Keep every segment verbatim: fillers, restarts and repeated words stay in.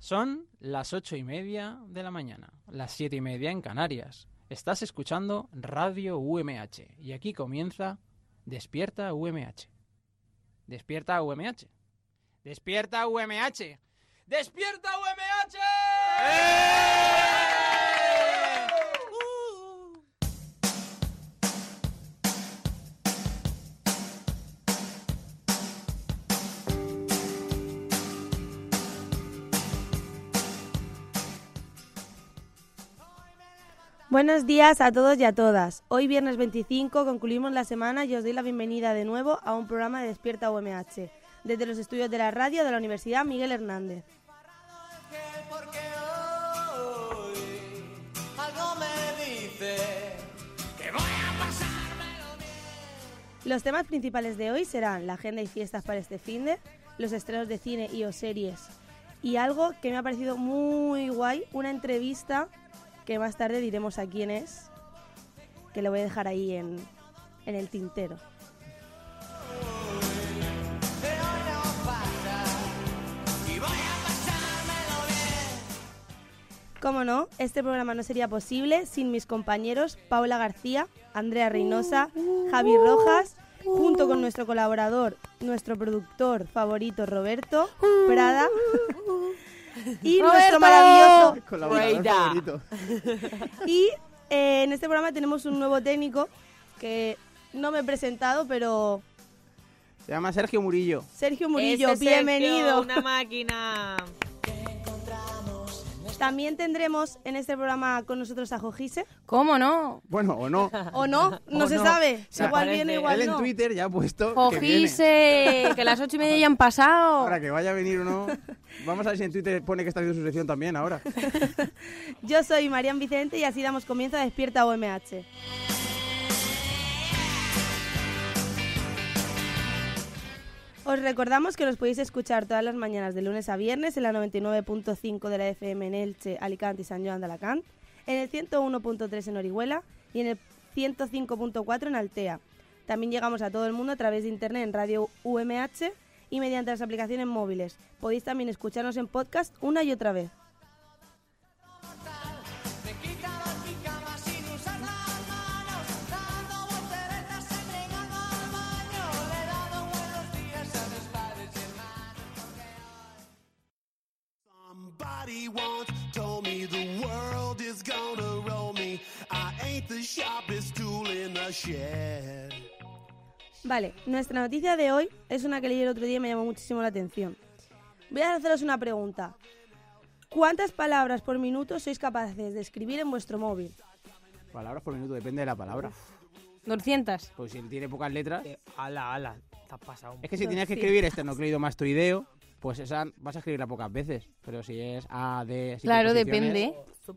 Son las ocho y media de la mañana, las siete y media en Canarias. Estás escuchando Radio U M H y aquí comienza Despierta U M H. Despierta U M H. Despierta U M H. Despierta U M H. ¡Eh! Buenos días a todos y a todas. Hoy viernes veinticinco concluimos la semana y os doy la bienvenida de nuevo a un programa de Despierta U M H, desde los estudios de la radio de la Universidad Miguel Hernández. Los temas principales de hoy serán la agenda y fiestas para este finde, los estrenos de cine y o series y algo que me ha parecido muy guay, una entrevista que más tarde diremos a quién es, que lo voy a dejar ahí en, en el tintero. Como no, este programa no sería posible sin mis compañeros Paula García, Andrea Reynosa, Javi Rojas, junto con nuestro colaborador, nuestro productor favorito Roberto Prada, y ¡Roberto! Nuestro maravilloso Colaborador favorito. Y eh, en este programa tenemos un nuevo técnico que no me he presentado, pero Se llama Sergio Murillo. Sergio Murillo, Ese bienvenido. Sergio, una máquina. También tendremos en este programa con nosotros a Jojise, ¿Cómo no? Bueno, o no. ¿o no? No O se no. sabe, Se igual aparece. viene, Él igual en no. Twitter ya ha puesto que viene. Jojise, que las ocho y media ya han pasado. Ahora que vaya a venir o no. Vamos a ver si en Twitter pone que está haciendo su sección también ahora. Yo soy Marian Vicente y así damos comienzo a Despierta U M H. Os recordamos que nos podéis escuchar todas las mañanas de lunes a viernes en la noventa y nueve punto cinco de la F M en Elche, Alicante y San Joan de Alacant, en el ciento uno punto tres en Orihuela y en el ciento cinco punto cuatro en Altea. También llegamos a todo el mundo a través de internet en Radio U M H y mediante las aplicaciones móviles. Podéis también escucharnos en podcast una y otra vez. Somebody once told me the world is gonna roll me. I ain't the sharpest tool in the shed. Vale, nuestra noticia de hoy es una que leí el otro día y me llamó muchísimo la atención. Voy a haceros una pregunta. ¿Cuántas palabras por minuto sois capaces de escribir en vuestro móvil? Palabras por minuto, depende de la palabra. doscientas. Pues si tiene pocas letras. Eh, ala, ala, te has pasado. Es que si tienes que escribir esternocleidomastoideo, pues esa vas a escribirla pocas veces. Pero si es A, D, cinco Claro, posiciones, depende.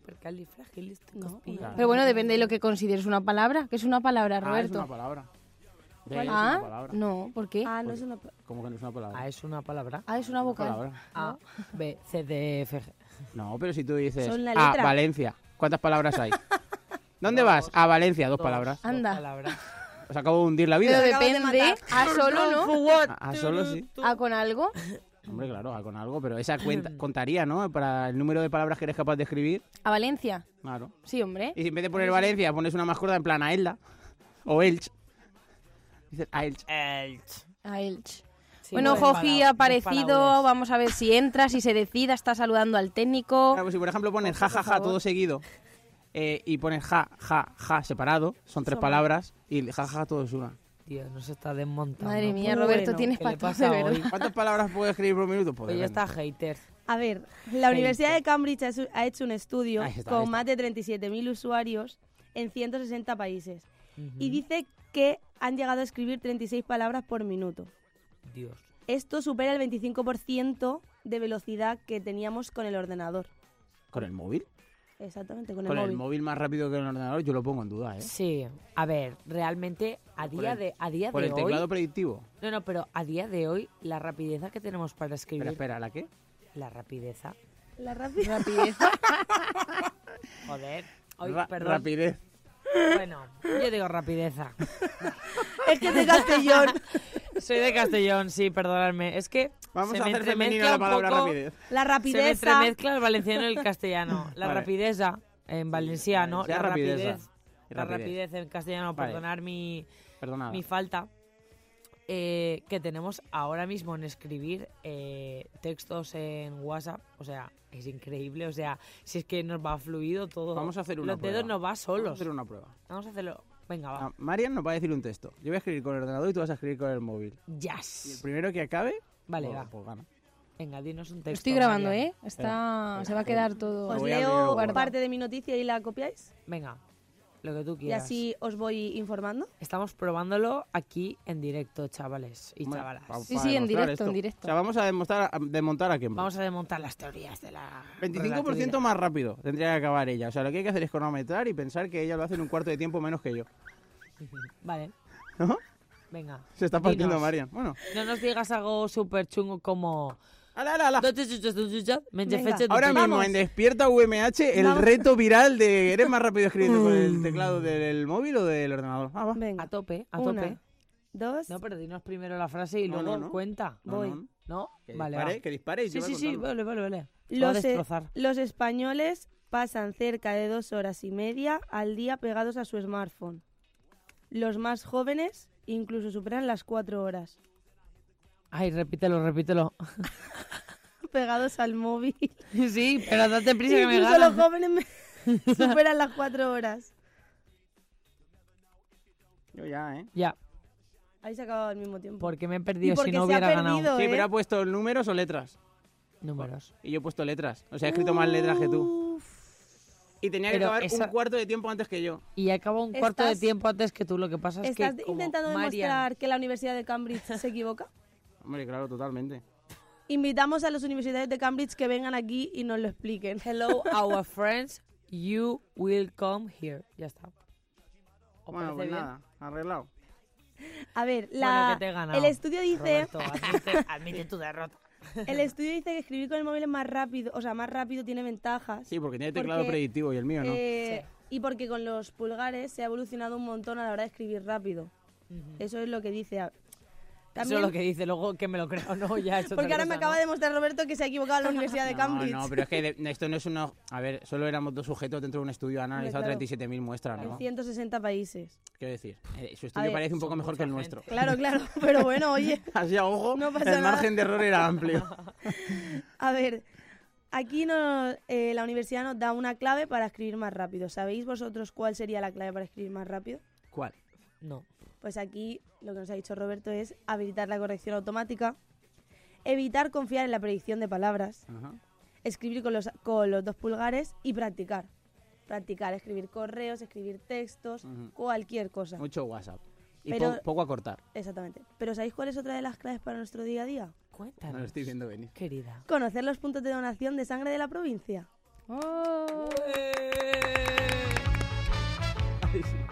No, claro. Pero bueno, depende de lo que consideres una palabra. ¿Qué es una palabra, A es Roberto? una palabra. B ¿Cuál? es una Ah, palabra. no, ¿por qué? Ah, no es una... ¿Cómo que no es una palabra? A es una palabra. Ah, es una vocal. palabra. A, B, C, D, F, G. No, pero si tú dices Son la A, letra. Valencia, ¿cuántas palabras hay? ¿Dónde vas? A Valencia, dos, Dos, palabras. dos Anda. palabras. Os acabo de hundir la Pero vida. acabas de depende. matar. A solo, ¿no? A, a solo sí. A con algo. Hombre, claro, A con algo, pero esa cuenta, contaría, ¿no? Para el número de palabras que eres capaz de escribir. A Valencia. Claro. Sí, hombre. Y si en vez de poner Valencia pones una más corta en plan a Elda o Elch. Dices a Elch. Elch. A Elche. Sí, Bueno, dos Joji pala- ha dos aparecido. palabras. Vamos a ver si entra, si se decida. Está saludando al técnico. Claro, pues si por ejemplo pones ja, ja, ja todo seguido eh, y pones ja, ja, ja separado, son tres Son- palabras y ja, ja, todo es una. Tío, nos está desmontando. Madre mía, Bueno, Roberto, tienes ¿qué le patos pasa de verdad. hoy? ¿Cuántas palabras puedes escribir por minuto? Pues Hoy depende. está hater. A ver, la Universidad de Cambridge ha su- ha hecho un estudio Ahí está, con ahí está. más de treinta y siete mil usuarios en ciento sesenta países Ujú. y dice que han llegado a escribir treinta y seis palabras por minuto. Dios. Esto supera el veinticinco por ciento de velocidad que teníamos con el ordenador. ¿Con el móvil? Exactamente, con el Con móvil. el móvil más rápido que el ordenador yo lo pongo en duda, ¿eh? Sí, a ver, realmente a Por día el- de a día Por de el hoy. teclado predictivo. No, no, pero a día de hoy la rapidez que tenemos para escribir, Espera, espera, ¿la qué? la rapidez. La rápida. Rapidez. Joder. Hoy, Ra- perdón. rapidez. Bueno, yo digo rapidez. Es que de Castellón. Soy de Castellón, sí, perdonadme. Es que Vamos se a me hacer femenina entremezcla la un palabra poco- rapidez. La Se me rapidez. entremezcla el valenciano y el castellano. La Vale. rapideza en valenciano, sea la rapideza. rapidez, la Rapidez. rapidez en castellano, Vale. perdonar mi, Perdona. mi falta, eh, que tenemos ahora mismo en escribir eh, textos en WhatsApp. O sea, es increíble. O sea, si es que nos va fluido todo. Vamos a hacer una Los prueba. dedos nos va Vamos a solos. hacer una prueba. Vamos a hacerlo. Venga, va. Ah, Marian nos va a decir un texto. Yo voy a escribir con el ordenador y tú vas a escribir con el móvil. Y el Yes. primero que acabe, Vale, pues, va. pues gana. Venga, dinos un Lo texto. estoy grabando, Marian. ¿eh? Está... Se va a quedar todo... Os voy a abrir leo el parte de mi noticia y la copiáis. Venga, lo que tú Y quieras. así os voy informando. Estamos probándolo aquí en directo, chavales y Bueno, chavalas. pa- Sí, para sí, en demostrar directo, en directo. O sea, vamos a demostrar, a desmontar a Cambridge. Vamos a desmontar las teorías de la veinticinco por ciento relatividad. más rápido tendría que acabar ella. O sea, lo que hay que hacer es cronometrar y pensar que ella lo hace en un cuarto de tiempo menos que yo. Vale, ¿No? venga. Se está partiendo Dinos. Marian. Bueno. No nos digas algo súper chungo como... ¡Ala, ala, ala! Venga. Ahora mismo Vamos. en Despierta U M H el Vamos. reto viral de ¿eres más rápido escribiendo con el teclado del móvil o del ordenador? Ah, va. Venga. A tope, a Una, tope. dos. No, pero dinos primero la frase y No, luego no, no. cuenta. No, voy. no, no. ¿No? Que Vale, dispare, va. que dispare y Sí, yo sí, voy sí, contando. vale, vale, vale. Lo va a Los, e- destrozar. los españoles pasan cerca de dos horas y media al día pegados a su smartphone. Los más jóvenes incluso superan las cuatro horas Ay, repítelo, repítelo. pegados al móvil. Sí, pero date prisa que me Incluso los gana. jóvenes me- superan las cuatro horas. Yo ya, ¿eh? Ya, Ahí se ha acabado al mismo tiempo. porque me he Y perdido porque pues si no se ha hubiera ganado. perdido, Sí, ¿eh? pero ha puesto números o letras. Números. Y yo he puesto letras. O sea, he escrito más letras que tú. Uf. Y tenía que Pero acabar esa- un cuarto de tiempo antes que yo. Y acabo un cuarto de Estás- tiempo antes que tú. Lo que pasa es ¿Estás que como intentando Marian- demostrar que la Universidad de Cambridge se equivoca? Hombre, claro, totalmente. Invitamos a los universitarios de Cambridge que vengan aquí y nos lo expliquen. Hello, our friends. You will come here. Ya está. ¿Os Bueno, parece pues bien? nada, arreglado. A ver, Bueno, la, que te he ganado. el estudio dice Roberto, admite, admite tu derrota. el estudio dice que escribir con el móvil es más rápido, o sea, más rápido tiene ventajas. Sí, porque tiene teclado Porque, predictivo y el mío no. Eh, Y porque con los pulgares se ha evolucionado un montón a la hora de escribir rápido. Eso es lo que dice. Eso También, es lo que dice, luego que me lo creo o no, ya es otra porque ahora me cosa, acaba ¿no? de demostrar Roberto que se ha equivocado en la Universidad de No, Cambridge. no, pero es que de- esto no es una... A ver, solo éramos dos sujetos dentro de un estudio, han analizado claro. treinta y siete mil muestras, En ¿no? ciento sesenta países. Quiero decir, eh, su A estudio ver, parece un poco son mejor que el mucha nuestro. gente. Claro, claro, pero bueno, oye, Así a ojo, No pasa el nada. margen de error era amplio. a ver, aquí nos, eh, la universidad nos da una clave para escribir más rápido. ¿Sabéis vosotros cuál sería la clave para escribir más rápido? ¿Cuál? No. Pues aquí lo que nos ha dicho Roberto es habilitar la corrección automática, evitar confiar en la predicción de palabras, Ajá. escribir con los, con los dos pulgares y practicar. Practicar, escribir correos, escribir textos, Ujú. cualquier cosa. Mucho WhatsApp. Y Pero- po- poco a cortar. Exactamente. Pero ¿sabéis cuál es otra de las claves para nuestro día a día? Cuéntanos. No lo estoy viendo venir. Querida. Conocer los puntos de donación de sangre de la provincia. Oh. Ay, sí.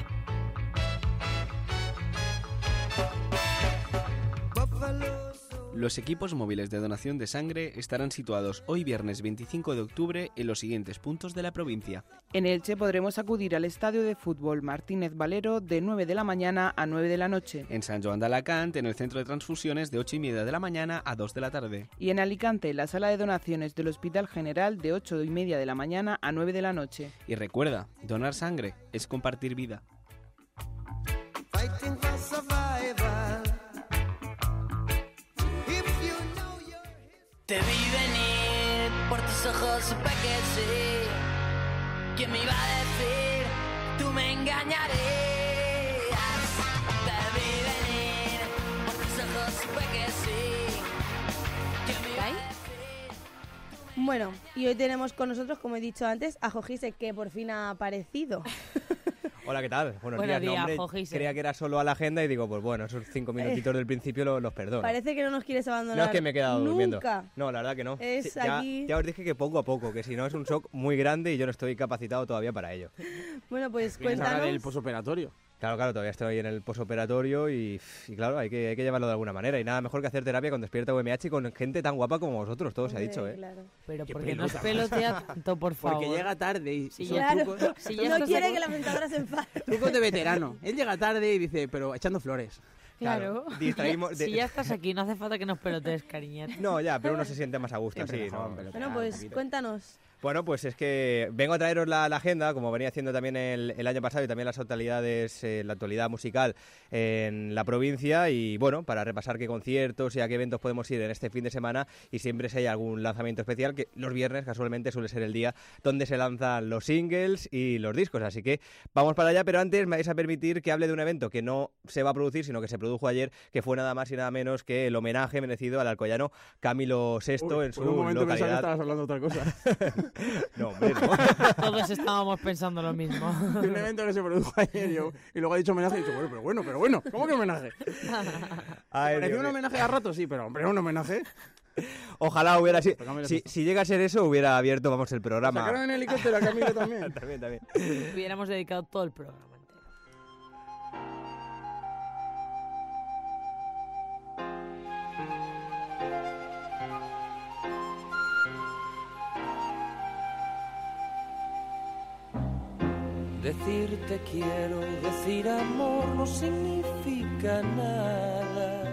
Los equipos móviles de donación de sangre estarán situados hoy viernes veinticinco de octubre en los siguientes puntos de la provincia. En Elche podremos acudir al estadio de fútbol Martínez Valero de nueve de la mañana a nueve de la noche. En San Joan de Alacant, en el centro de transfusiones de ocho y media de la mañana a dos de la tarde. Y en Alicante, la sala de donaciones del Hospital General de ocho y media de la mañana a nueve de la noche. Y recuerda, donar sangre es compartir vida. Fighting for survival. If you know your Te vi venir, por tus ojos supe que sí. ¿Quién me iba a decir? Tú me engañarías. Te vi venir, por tus ojos supe que sí. ¿Quién me iba a decir? Bueno, y hoy tenemos con nosotros, como he dicho antes, a Jojise, que por fin ha aparecido. Hola, ¿qué tal? Buenos, Buenos días. No, días, hombre, Jojise. creía que era solo a la agenda y digo, pues bueno, esos cinco minutitos del principio lo- los perdono. Parece que no nos quieres abandonar. No es que me he quedado durmiendo. Nunca. No, la verdad que no. Es Sí, ya, aquí- ya os dije que poco a poco, que si no es un shock muy grande y yo no estoy capacitado todavía para ello. Bueno, pues Vienes ahora del cuéntanos. posoperatorio. Claro, claro, todavía estoy en el posoperatorio y, y claro, hay que, hay que llevarlo de alguna manera. Y nada mejor que hacer terapia con Despierta U M H y con gente tan guapa como vosotros, todo se ha Hombre, dicho, ¿eh? claro. Pero Qué porque nos pelota. pelotea tanto, por favor. Porque llega tarde y Sí, son Claro. trucos, Sí, ya no estás quiere aquí. que la presentadora se enfade. trucos de veterano. Él llega tarde y dice, pero echando flores. Claro. Claro, distraímos de- Si ya estás aquí, no hace falta que nos pelotees, cariñete. No, ya, pero uno se siente más a gusto Siempre así, mejor, ¿no? pero- Bueno, Ah, pues un poquito. cuéntanos. Bueno, pues es que vengo a traeros la, la agenda, como venía haciendo también el, el año pasado, y también las actualidades, eh, la actualidad musical en la provincia, y bueno, para repasar qué conciertos y a qué eventos podemos ir en este fin de semana, y siempre si hay algún lanzamiento especial, que los viernes casualmente suele ser el día donde se lanzan los singles y los discos, así que vamos para allá, pero antes me vais a permitir que hable de un evento que no se va a producir, sino que se produjo ayer, que fue nada más y nada menos que el homenaje merecido al alcoyano Camilo sexto Uy, en su por un momento pensaba que localidad. estabas hablando de otra cosa. No, hombre, no. Todos estábamos pensando lo mismo. De un evento que se produjo ayer yo, y luego ha dicho homenaje y he dicho, bueno, pero bueno, pero bueno, ¿cómo que homenaje? Ay, Parecía Dios un mío. homenaje a rato, sí, pero hombre, un homenaje. Ojalá hubiera sido. Camilo Si, sexto. si llega a ser eso, hubiera abierto, vamos, el programa. Sacaron en helicóptero a Camilo también. También, también. Hubiéramos dedicado todo el programa entero. Decirte quiero, decir amor no significa nada.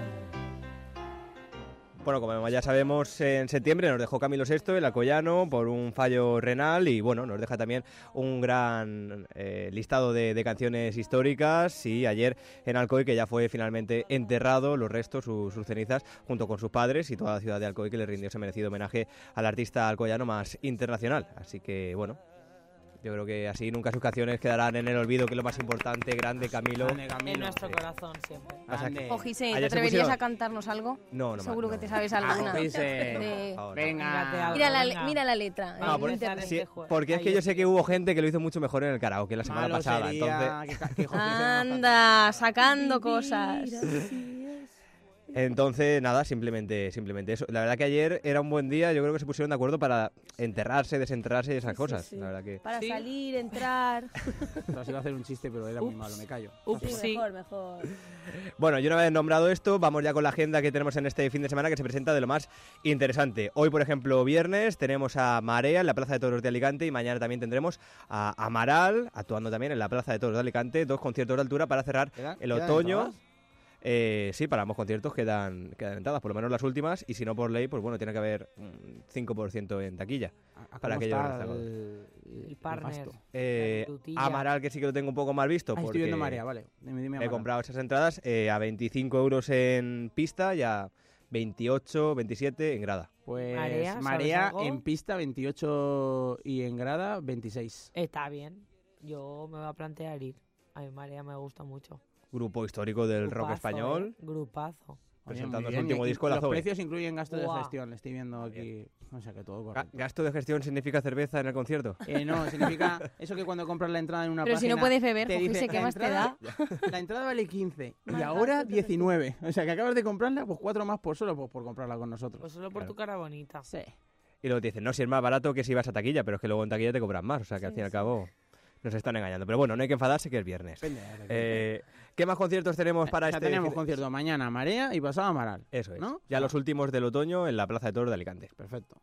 Bueno, como ya sabemos, en septiembre nos dejó Camilo sexto, el alcoyano, por un fallo renal, y bueno, nos deja también un gran eh, listado de, de canciones históricas, y ayer en Alcoy, que ya fue finalmente enterrado, los restos, su- sus cenizas, junto con sus padres y toda la ciudad de Alcoy, que le rindió ese merecido homenaje al artista alcoyano más internacional. Así que, bueno, yo creo que así nunca sus canciones quedarán en el olvido, que es lo más importante, grande, Camilo. Grande Camilo. En nuestro corazón siempre. O sea, Grande. O Gise, ¿te Ayer se atreverías pusieron- a cantarnos algo? No, no, Seguro no. que te sabes Ah, alguna. Gise. De- Por favor, no. Venga. Mira la, Venga. mira la letra. No, en Vamos por- a internet. empezar Sí, este jueves. porque es que yo sé que hubo gente que lo hizo mucho mejor en el karaoke la semana Malo pasada, sería entonces... que ca- que José sea una Anda, sacando cosas. Entonces, nada, simplemente simplemente eso. La verdad que ayer era un buen día, yo creo que se pusieron de acuerdo para enterrarse, desenterrarse y esas Sí, cosas. sí. La verdad que... Para Sí. salir, entrar. O sea, iba a hacer un chiste, pero era muy Ups. malo, me callo. Ups, Sí, sí. mejor, mejor. Bueno, yo una vez nombrado esto, vamos ya con la agenda que tenemos en este fin de semana, que se presenta de lo más interesante. Hoy, por ejemplo, viernes, tenemos a Marea en la Plaza de Toros de Alicante, y mañana también tendremos a Amaral, actuando también en la Plaza de Toros de Alicante, dos conciertos de altura para cerrar ¿Quedan- el quedan otoño. entradas? Eh, sí, para ambos conciertos quedan, quedan entradas, por lo menos las últimas, y si no por ley, pues bueno, tiene que haber un cinco por ciento en taquilla. ¿A- a Para cómo que yo está no lo el, El partner. gasto? Eh, La tutilla. Amaral, que sí que lo tengo un poco mal visto, Ah, porque estoy viendo María, vale. Dime, dime he Amaral. comprado esas entradas eh, a veinticinco euros en pista y a veintiocho, veintisiete en grada. Pues Marea, ¿sabes Marea algo? en pista veintiocho y en grada veintiséis. Está bien. Yo me voy a plantear ir. A mi María me gusta mucho. Grupo histórico del rock Grupazo, español, ¿eh? Grupazo. presentando Oye, muy su último bien. Y disco, La Los Zoe. precios incluyen gasto de Guau. gestión, estoy viendo aquí. O sea que todo Ga- correcto. ¿Gasto de gestión significa cerveza en el concierto? Eh, no, significa eso que cuando compras la entrada en una Pero si página... no puedes beber, te José, dice, ¿qué la más te entrada- da? La entrada vale quince y Más ahora gasto te diecinueve. O sea que acabas de comprarla, pues cuatro más por solo pues, por comprarla con nosotros. Pues solo por Claro. tu cara bonita. Sí. Y luego te dicen, no, si es más barato que si vas a taquilla, pero es que luego en taquilla te cobran más, o sea que al Sí, fin y al sí. cabo nos están engañando. Pero bueno, no hay que enfadarse, que es viernes. Depende, depende. Eh, ¿Qué más conciertos tenemos para O sea, este tenemos fin de- concierto mañana Marea y pasado Amaral. Eso es. ¿no? Ya Ah. los últimos del otoño en la Plaza de Toros de Alicante. Perfecto.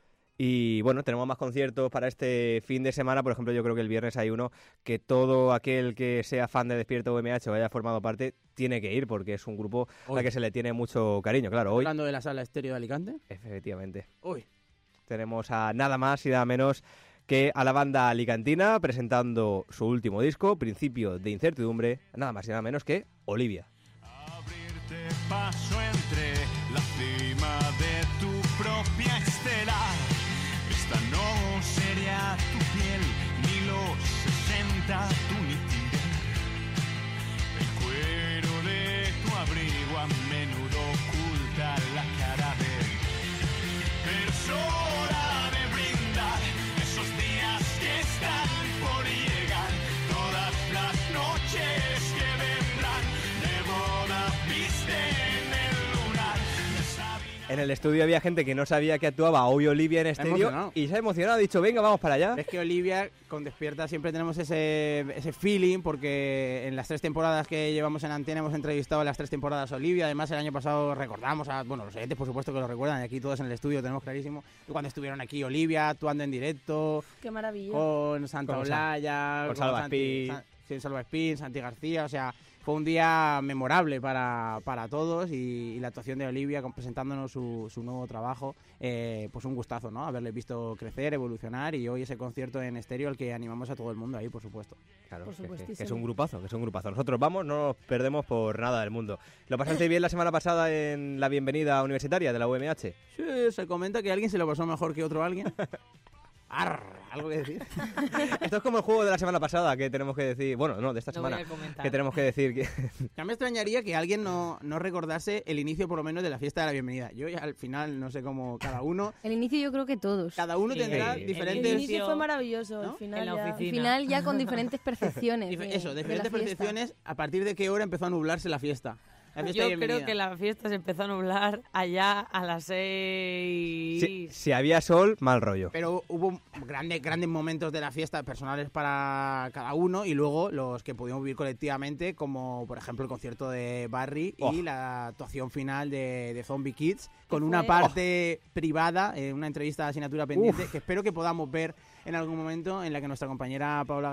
Y bueno, tenemos más conciertos para este fin de semana. Por ejemplo, yo creo que el viernes hay uno que todo aquel que sea fan de Despierta U M H o haya formado parte tiene que ir, porque es un grupo al Hoy. que se le tiene mucho cariño. Claro, hoy, Hablando de la sala estéreo de Alicante. efectivamente, Hoy. tenemos a nada más y nada menos que a la banda alicantina presentando su último disco, Principio de Incertidumbre, nada más y nada menos que Olivia. Abrirte paso entre la cima de tu propia estela. Esta no sería tu piel, ni los sesenta tu nitidez. El cuero de tu abrigo a menudo oculta la cara de persona de brindar esos días que están por llegar, todas las noches que vendrán de boda visten el lunar. En el estudio había gente que no sabía que actuaba hoy Olivia en estéreo emocionado. y se ha emocionado, ha dicho, venga, vamos para allá. Es que Olivia con Despierta siempre tenemos ese, ese feeling porque en las tres temporadas que llevamos en antena hemos entrevistado en las tres temporadas a Olivia. Además el año pasado recordamos a, bueno, los oyentes por supuesto que lo recuerdan, y aquí todos en el estudio tenemos clarísimo, y cuando estuvieron aquí Olivia actuando en directo Qué maravilla. con Santa Con Sa- Olaya, con Salva Santi- Espín. San- sí, Salva Espín, Santi García, o sea, fue un día memorable para, para todos y, y la actuación de Olivia con- presentándonos su, su nuevo trabajo, eh, pues un gustazo, ¿no? Haberle visto crecer, evolucionar y hoy ese concierto en estéreo al que animamos a todo el mundo ahí, por supuesto. Claro, Por que- que, supuestísimo. que es un grupazo, que es un grupazo. Nosotros vamos, no nos perdemos por nada del mundo. ¿Lo pasaste bien la semana pasada en la bienvenida universitaria de la U M H? Sí, se comenta que alguien se lo pasó mejor que otro alguien. Arr, ¿algo que decir? Esto es como el juego de la semana pasada que tenemos que decir, bueno, no, de esta No voy semana, a comentar. que tenemos que decir que... Ya me extrañaría que alguien no, no recordase el inicio, por lo menos, de la fiesta de la bienvenida. Yo ya al final no sé cómo cada uno... El inicio yo creo que todos. Cada uno Sí, tendrá sí. El diferentes... inicio fue maravilloso, ¿no? el final En la ya- oficina. Al final ya con diferentes percepciones. Dif- de- Eso, de la diferentes fiesta. percepciones. ¿A partir de qué hora empezó a nublarse la fiesta? La fiesta Yo de bienvenida. creo que la fiesta se empezó a nublar allá a las seis. Si, si había sol, mal rollo. Pero hubo grandes, grandes momentos de la fiesta personales para cada uno y luego los que pudimos vivir colectivamente, como por ejemplo el concierto de Barry Oh. y la actuación final de, de Zombie Kids, con fue- una parte privada, eh, una entrevista de asignatura pendiente, que espero que podamos ver en algún momento, en la que nuestra compañera Paula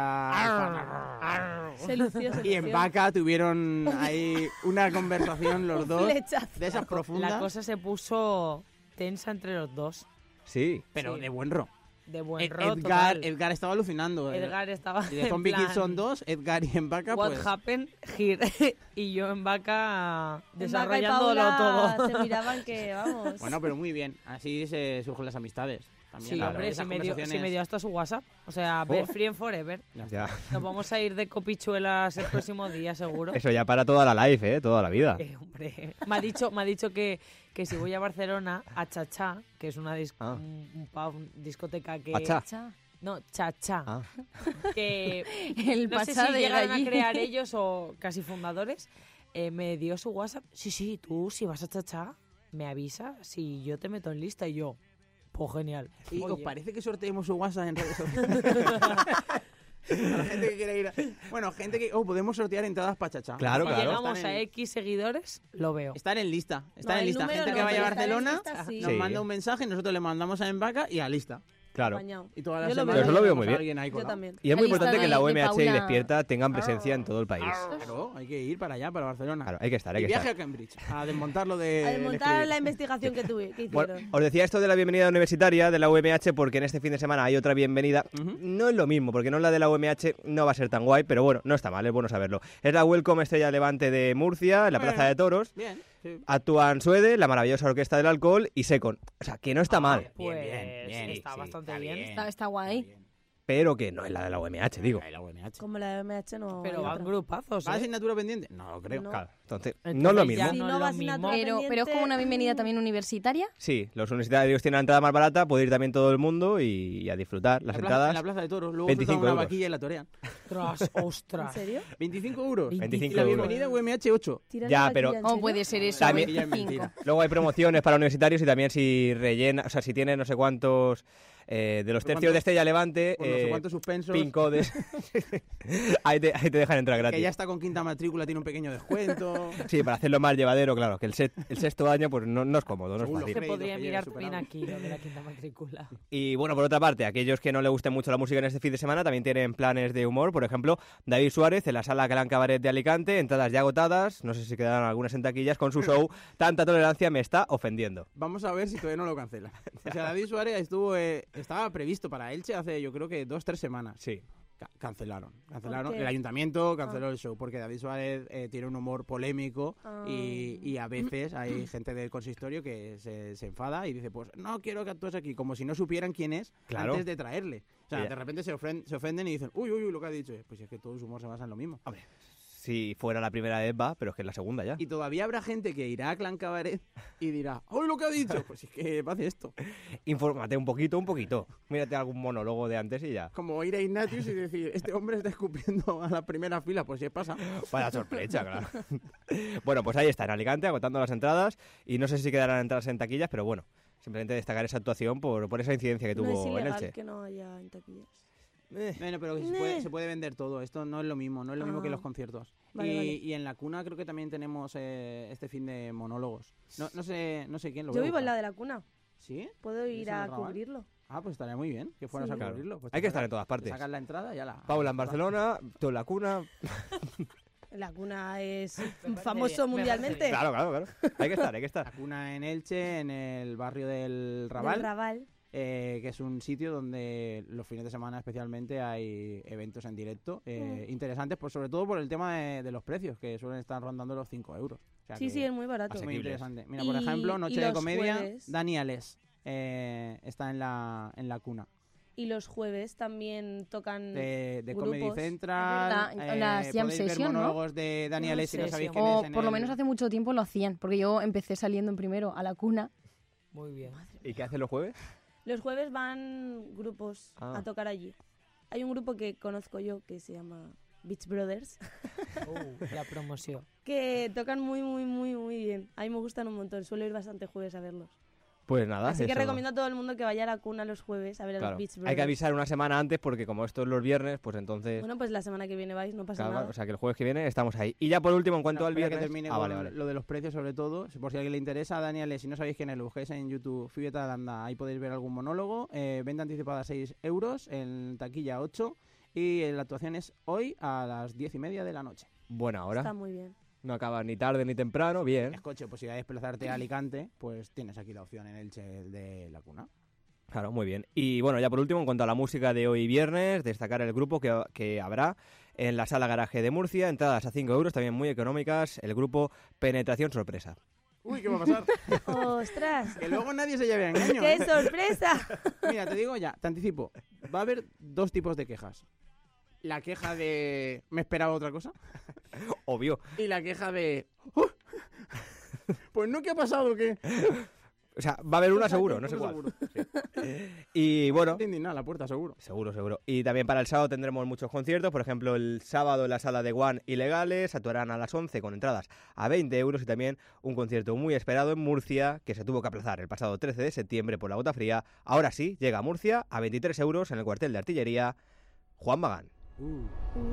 García Se lució, se y en lució. Vaca tuvieron ahí una conversación los dos Flechazo. de esas profundas, La cosa se puso tensa entre los dos. Sí. pero sí. de buen ro. De buen Ed- ro Edgar, total. Edgar estaba alucinando. Edgar estaba Y de en Zombie plan, Kids son dos, Edgar y en Vaca, What pues... happened here? Y yo en vaca En Vaca y desarrollándolo Paula todo. se miraban que, vamos... Bueno, pero muy bien. Así se surgen las amistades. También Sí, la- hombre, esas si me, dio, si conversaciones- me dio hasta su WhatsApp. O sea, Best Oh. Friend Forever. Ya. Nos vamos a ir de copichuelas el próximo día, seguro. Eso ya para toda la life, ¿eh? Toda la vida. Eh, hombre, me ha dicho, me ha dicho que, que si voy a Barcelona, a Chachá, que es una dis- Ah. un, un pub, discoteca que... Pachá. Cha. No, Chachá. Ah. Que El no sé pachá si de llegaron allí. a crear ellos o casi fundadores. Eh, me dio su WhatsApp. Sí, sí, tú si vas a Chachá, me avisa si yo te meto en lista. Y yo, pues genial. ¿Y os Oye, parece que sorteemos su WhatsApp en redes sociales? A la gente que quiere ir a... Bueno, gente que... Oh, podemos sortear entradas para Chachá. Claro, si claro. llegamos Están a en- X seguidores, lo veo. Están en lista. Están No, en el lista. número Gente no, que vaya a pero estar en Barcelona lista, sí. nos Sí. manda un mensaje, nosotros le mandamos a Envaca y a lista. Claro. Apañado. Y todas las Yo lo semanas veo. Eso lo veo tenemos muy a bien. alguien ahí Yo colado. también. Y es La muy lista importante que de- la de U M H y Paula- Despierta tengan presencia en todo el país. Claro, hay que ir para allá, para Barcelona. Claro, hay que estar, hay Y que viaje estar. a Cambridge, a desmontarlo de... A del desmontar escribir. la investigación que, tuve, que Bueno, hicieron. os decía esto de la bienvenida universitaria de la U M H porque en este fin de semana hay otra bienvenida. Ujú. No es lo mismo, porque no la de la U M H no va a ser tan guay, pero bueno, no está mal, es bueno saberlo. Es la Welcome Estrella Levante de Murcia, en la Bueno. Plaza de Toros. Bien, sí. Actúan Suede, la maravillosa Orquesta del Alcohol y Secon. O sea, que no está mal, Pues bien, bien, está sí, bastante está bien. bien. Está, está guay. pero que no es la de la U M H, digo. La U M H. Como la M H no... Pero hay van otra. grupazos, ¿Va a ¿eh? asignatura pendiente? No lo creo. No. Claro, entonces, Entonces no es lo ya mismo. Si no no es va lo sin mismo. asignatura Pero, pero es como una bienvenida también universitaria. Sí, los universitarios tienen la entrada más barata, puede ir también todo el mundo y, y a disfrutar. Las En la plaza- entradas, En la Plaza de Toros. Luego veinticinco fue una euros. vaquilla y la torean. Ostras, ¿En ostras. serio? ¿veinticinco euros? veinticinco Y la euros. bienvenida U M H ocho. ¿Tiran Ya, la pero- vaquilla, en ¿Cómo serio? puede ser eso? También- Vaquilla es veinticinco. mentira. Luego hay promociones para universitarios y también si rellena, o sea, si tienes no sé cuántos eh, de los tercios ¿Cuántos? de Estrella Levante, Por no sé eh, cuántos suspensos. pin codes, ahí, te, ahí te dejan entrar gratis. Que ya está con quinta matrícula, tiene un pequeño descuento. Sí, para hacerlo más llevadero, claro, que el, set- el sexto año pues no, no es cómodo, no es Según los fácil. Se créditos podría que llegue mirar superado. bien aquí lo de la quinta matrícula. Y bueno, por otra parte, aquellos que no les guste mucho la música en este fin de semana también tienen planes de humor. Por ejemplo, David Suárez en la sala Gran Cabaret de Alicante, entradas ya agotadas, no sé si quedarán algunas en taquillas, con su show Tanta tolerancia me está ofendiendo. Vamos a ver si todavía no lo cancela. O sea, David Suárez estuvo, eh, estaba previsto para Elche hace yo creo que dos, tres semanas. Sí. Ca- cancelaron. Cancelaron. ¿Por qué? El ayuntamiento canceló el show porque David Suárez eh, tiene un humor polémico Ah. y, y a veces hay gente del consistorio que se, se enfada y dice, pues no quiero que actúes aquí, como si no supieran quién es Claro. antes de traerle. O sea, Ya. de repente se, ofren- se ofenden y dicen, uy, uy, uy, lo que ha dicho. Pues es que todo su humor se basa en lo mismo. Si fuera la primera vez va, pero es que es la segunda ya. Y todavía habrá gente que irá a Clan Cabaret y dirá, ¡uy, lo que ha dicho! Pues es que hace esto. Infórmate un poquito, un poquito. Mírate algún monólogo de antes y ya. Como ir a Ignatius y decir, este hombre está escupiendo a la primera fila, pues si pasa. Vaya sorpresa, claro. Bueno, pues ahí está, en Alicante, agotando las entradas. Y no sé si quedarán entradas en taquillas, pero bueno, simplemente destacar esa actuación por, por esa incidencia que No es tuvo en ilegal Elche. que no haya en taquillas. Eh, Bueno, pero se puede, se puede vender todo. Esto no es lo mismo, no es lo mismo que Ah. los conciertos. Vale, y, vale. y en la cuna creo que también tenemos eh, este fin de monólogos. No, no sé no sé quién lo Yo voy a vivo en la buscar. de la cuna. ¿Sí? Puedo ir ¿Vives en a el Raval? cubrirlo. Ah, pues estaría muy bien que fueras Sí. a Claro. cubrirlo. Pues Hay te que estar sacas- en todas te partes. Sacas la entrada y ya la... Paula en Barcelona, tú en la cuna. La Cuna es parece famoso bien, me mundialmente. parece Claro, claro, claro. Hay que estar, hay que estar. La Cuna en Elche, en el barrio del Del Raval. Raval. Eh, que es un sitio donde los fines de semana especialmente hay eventos en directo eh, Mm. interesantes, pues sobre todo por el tema de, de los precios, que suelen estar rondando los cinco euros. O sea Sí, que sí, es muy barato. muy Asequibles. interesante. Mira, Y- por ejemplo, y Noche de los Comedia, jueves- Dani Ales eh, está en la, en la Cuna. Y los jueves también tocan De, de grupos. Comedy Es Central, verdad, las jam podéis ver session, ¿no? monólogos de Dani Jam Ales si no sabéis session. quién O es. en por lo el- menos hace mucho tiempo lo hacían, porque yo empecé saliendo en primero a la Cuna. Muy bien. ¿Y qué hacen los jueves? Los jueves van grupos Ah. a tocar allí. Hay un grupo que conozco yo que se llama Beach Brothers, Uh, la promoción. que tocan muy, muy, muy, muy bien. A mí me gustan un montón. Suelo ir bastante jueves a verlos. Pues nada. Así que eso. recomiendo a todo el mundo que vaya a la Cuna los jueves a ver a Claro. los Beach Brothers. Hay que avisar una semana antes porque como esto es los viernes, pues entonces... Bueno, pues la semana que viene vais, no pasa Claro, nada. o sea que el jueves que viene estamos ahí. Y ya por último, en cuanto Bueno, al espera viernes... que termine Ah, con vale, vale. lo de los precios sobre todo, por si a alguien le interesa, Daniel, si no sabéis quién es, lo busquéis en YouTube, Fiesta de Anda, ahí podéis ver algún monólogo, eh, venta anticipada seis euros, en taquilla ocho, y eh, la actuación es hoy a las diez y media de la noche. Buena hora. Está muy bien. No acaba ni tarde ni temprano, bien. Es coche, pues si vas a desplazarte a Alicante, pues tienes aquí la opción en Elche el de la Cuna. Claro, muy bien. Y bueno, ya por último, en cuanto a la música de hoy viernes, destacar el grupo que, que habrá en la Sala Garaje de Murcia, entradas a cinco euros, también muy económicas, el grupo Penetración Sorpresa. Uy, ¿qué va a pasar? ¡Ostras! Que luego nadie se lleve a engaño. ¡Qué ¿eh? sorpresa! Mira, te digo ya, te anticipo. Va a haber dos tipos de quejas. La queja de me esperaba otra cosa Obvio. y la queja de "Oh, pues no, ¿qué ha pasado? ¿Qué? O sea, va a haber una seguro, no sé Una cuál. seguro. Y bueno, Te indigna la puerta, seguro. seguro, seguro. Y también para el sábado tendremos muchos conciertos. Por ejemplo, el sábado en la sala de One Ilegales actuarán a las once con entradas a veinte euros y también un concierto muy esperado en Murcia que se tuvo que aplazar el pasado trece de septiembre por la gota fría. Ahora sí, llega a Murcia a veintitrés euros en el cuartel de artillería Juan Magán. Uh.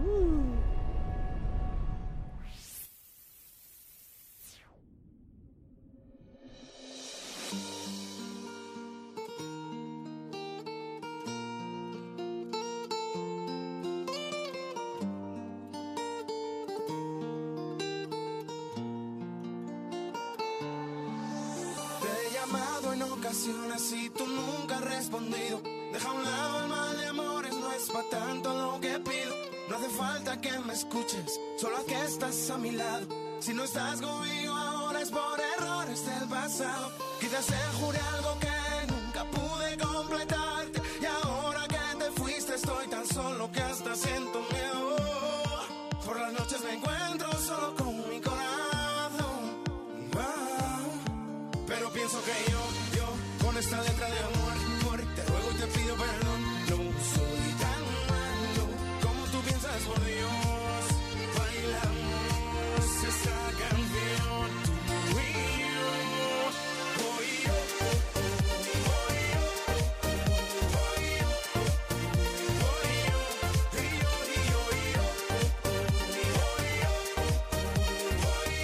Te he llamado en ocasiones y tú nunca has respondido. Deja a un lado el mal de amores, no es pa' tanto lo que pido. No hace falta que me escuches, solo a que estás a mi lado. Si no estás conmigo ahora es por errores del pasado. Quizás te juré algo que nunca pude completarte. Y ahora que te fuiste estoy tan solo que hasta siento miedo. Por las noches me encuentro solo con mi corazón. Wow. Pero pienso que yo, yo, con esta letra de amor, amor, te ruego y te pido perdón. No soy tan malo como tú piensas, por Dios. Bailamos esta canción, tú y yo. Oh, yo, oh, oh, oh, yo, oh, oh, oh, yo, oh, oh, yo, y yo, y yo, y yo, oh, oh, oh, yo, oh, oh, oh,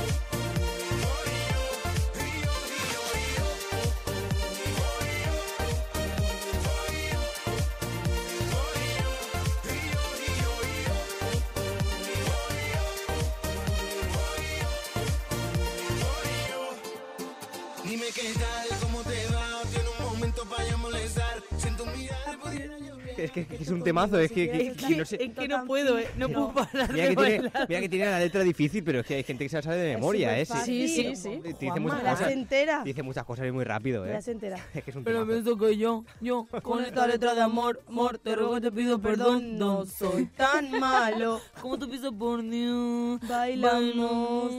yo, y yo, y yo, y yo, dime qué tal, cómo te va, tiene un momento para ya molestar. Siento mirar, pudiera yo. Es que, que es un temazo, es que, que- que no sé... Es que no puedo, eh, no puedo parar Mira de que, tiene, bailar. mira que tiene la letra difícil, pero es que hay gente que se la sabe de memoria, ¿eh? superfácil. Sí, sí, sí. Te dice Juanma, muchas la cosas, se entera. dice muchas cosas y muy rápido, ¿eh? Ya se entera. Es que es un Pero temazo. pienso que yo, yo, con esta letra de amor, amor, te ruego y te pido perdón. No soy tan malo. Como tú piensas por Dios. Bailamos.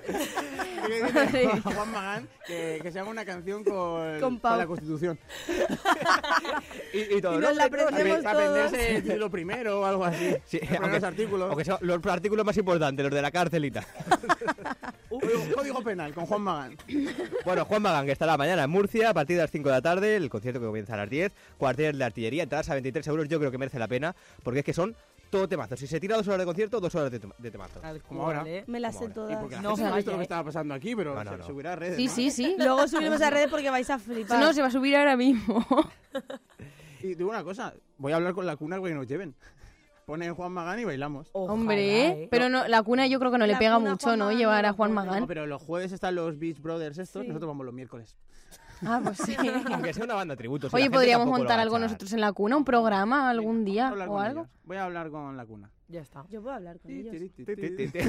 A Juan Magán que, que se haga una canción con, Con Pau. la Constitución. Y, y todo, Y ¿no? nos la aprendemos Para todos. aprenderse el título primero o algo así. Sí, Los primeros aunque- artículos. Aunque son los artículos más importantes, los de la cárcelita. Código, código penal con Juan Magán. Bueno, Juan Magán, que estará mañana en Murcia a partir de las cinco de la tarde, el concierto que comienza a las diez, cuartel de artillería, entradas a veintitrés euros, yo creo que merece la pena, porque es que son todo temazos. Si se tira dos horas de concierto, dos horas de, tema- de temazos. Como ahora. Me las Como sé ahora. Y todas. porque la No gente no ha visto falla, lo que ¿eh? estaba pasando aquí, pero No, no, se no. subirá a redes. Sí, ¿no? sí, sí. Luego subiremos a redes porque vais a flipar. No, se va a subir ahora mismo. Y digo una cosa, voy a hablar con la Cuna porque nos lleven. Pone Juan Magán y bailamos. Ojalá, Hombre, ¿eh? pero no, la cuna yo creo que no le La pega cuna mucho, Juan ¿no? Magán Llevar no a lo Juan pone. Magán. No, pero los jueves están los Beach Brothers estos, Sí. nosotros vamos los miércoles. Ah, pues sí. Aunque sea una banda tributo. si la Oye, gente podríamos tampoco lo montar va a algo echar. nosotros en la cuna, un programa algún día Voy a hablar o con algo. ellos. Voy a hablar con la cuna. Ya está. Yo puedo hablar con ellos. Ti, ti, ti, ti.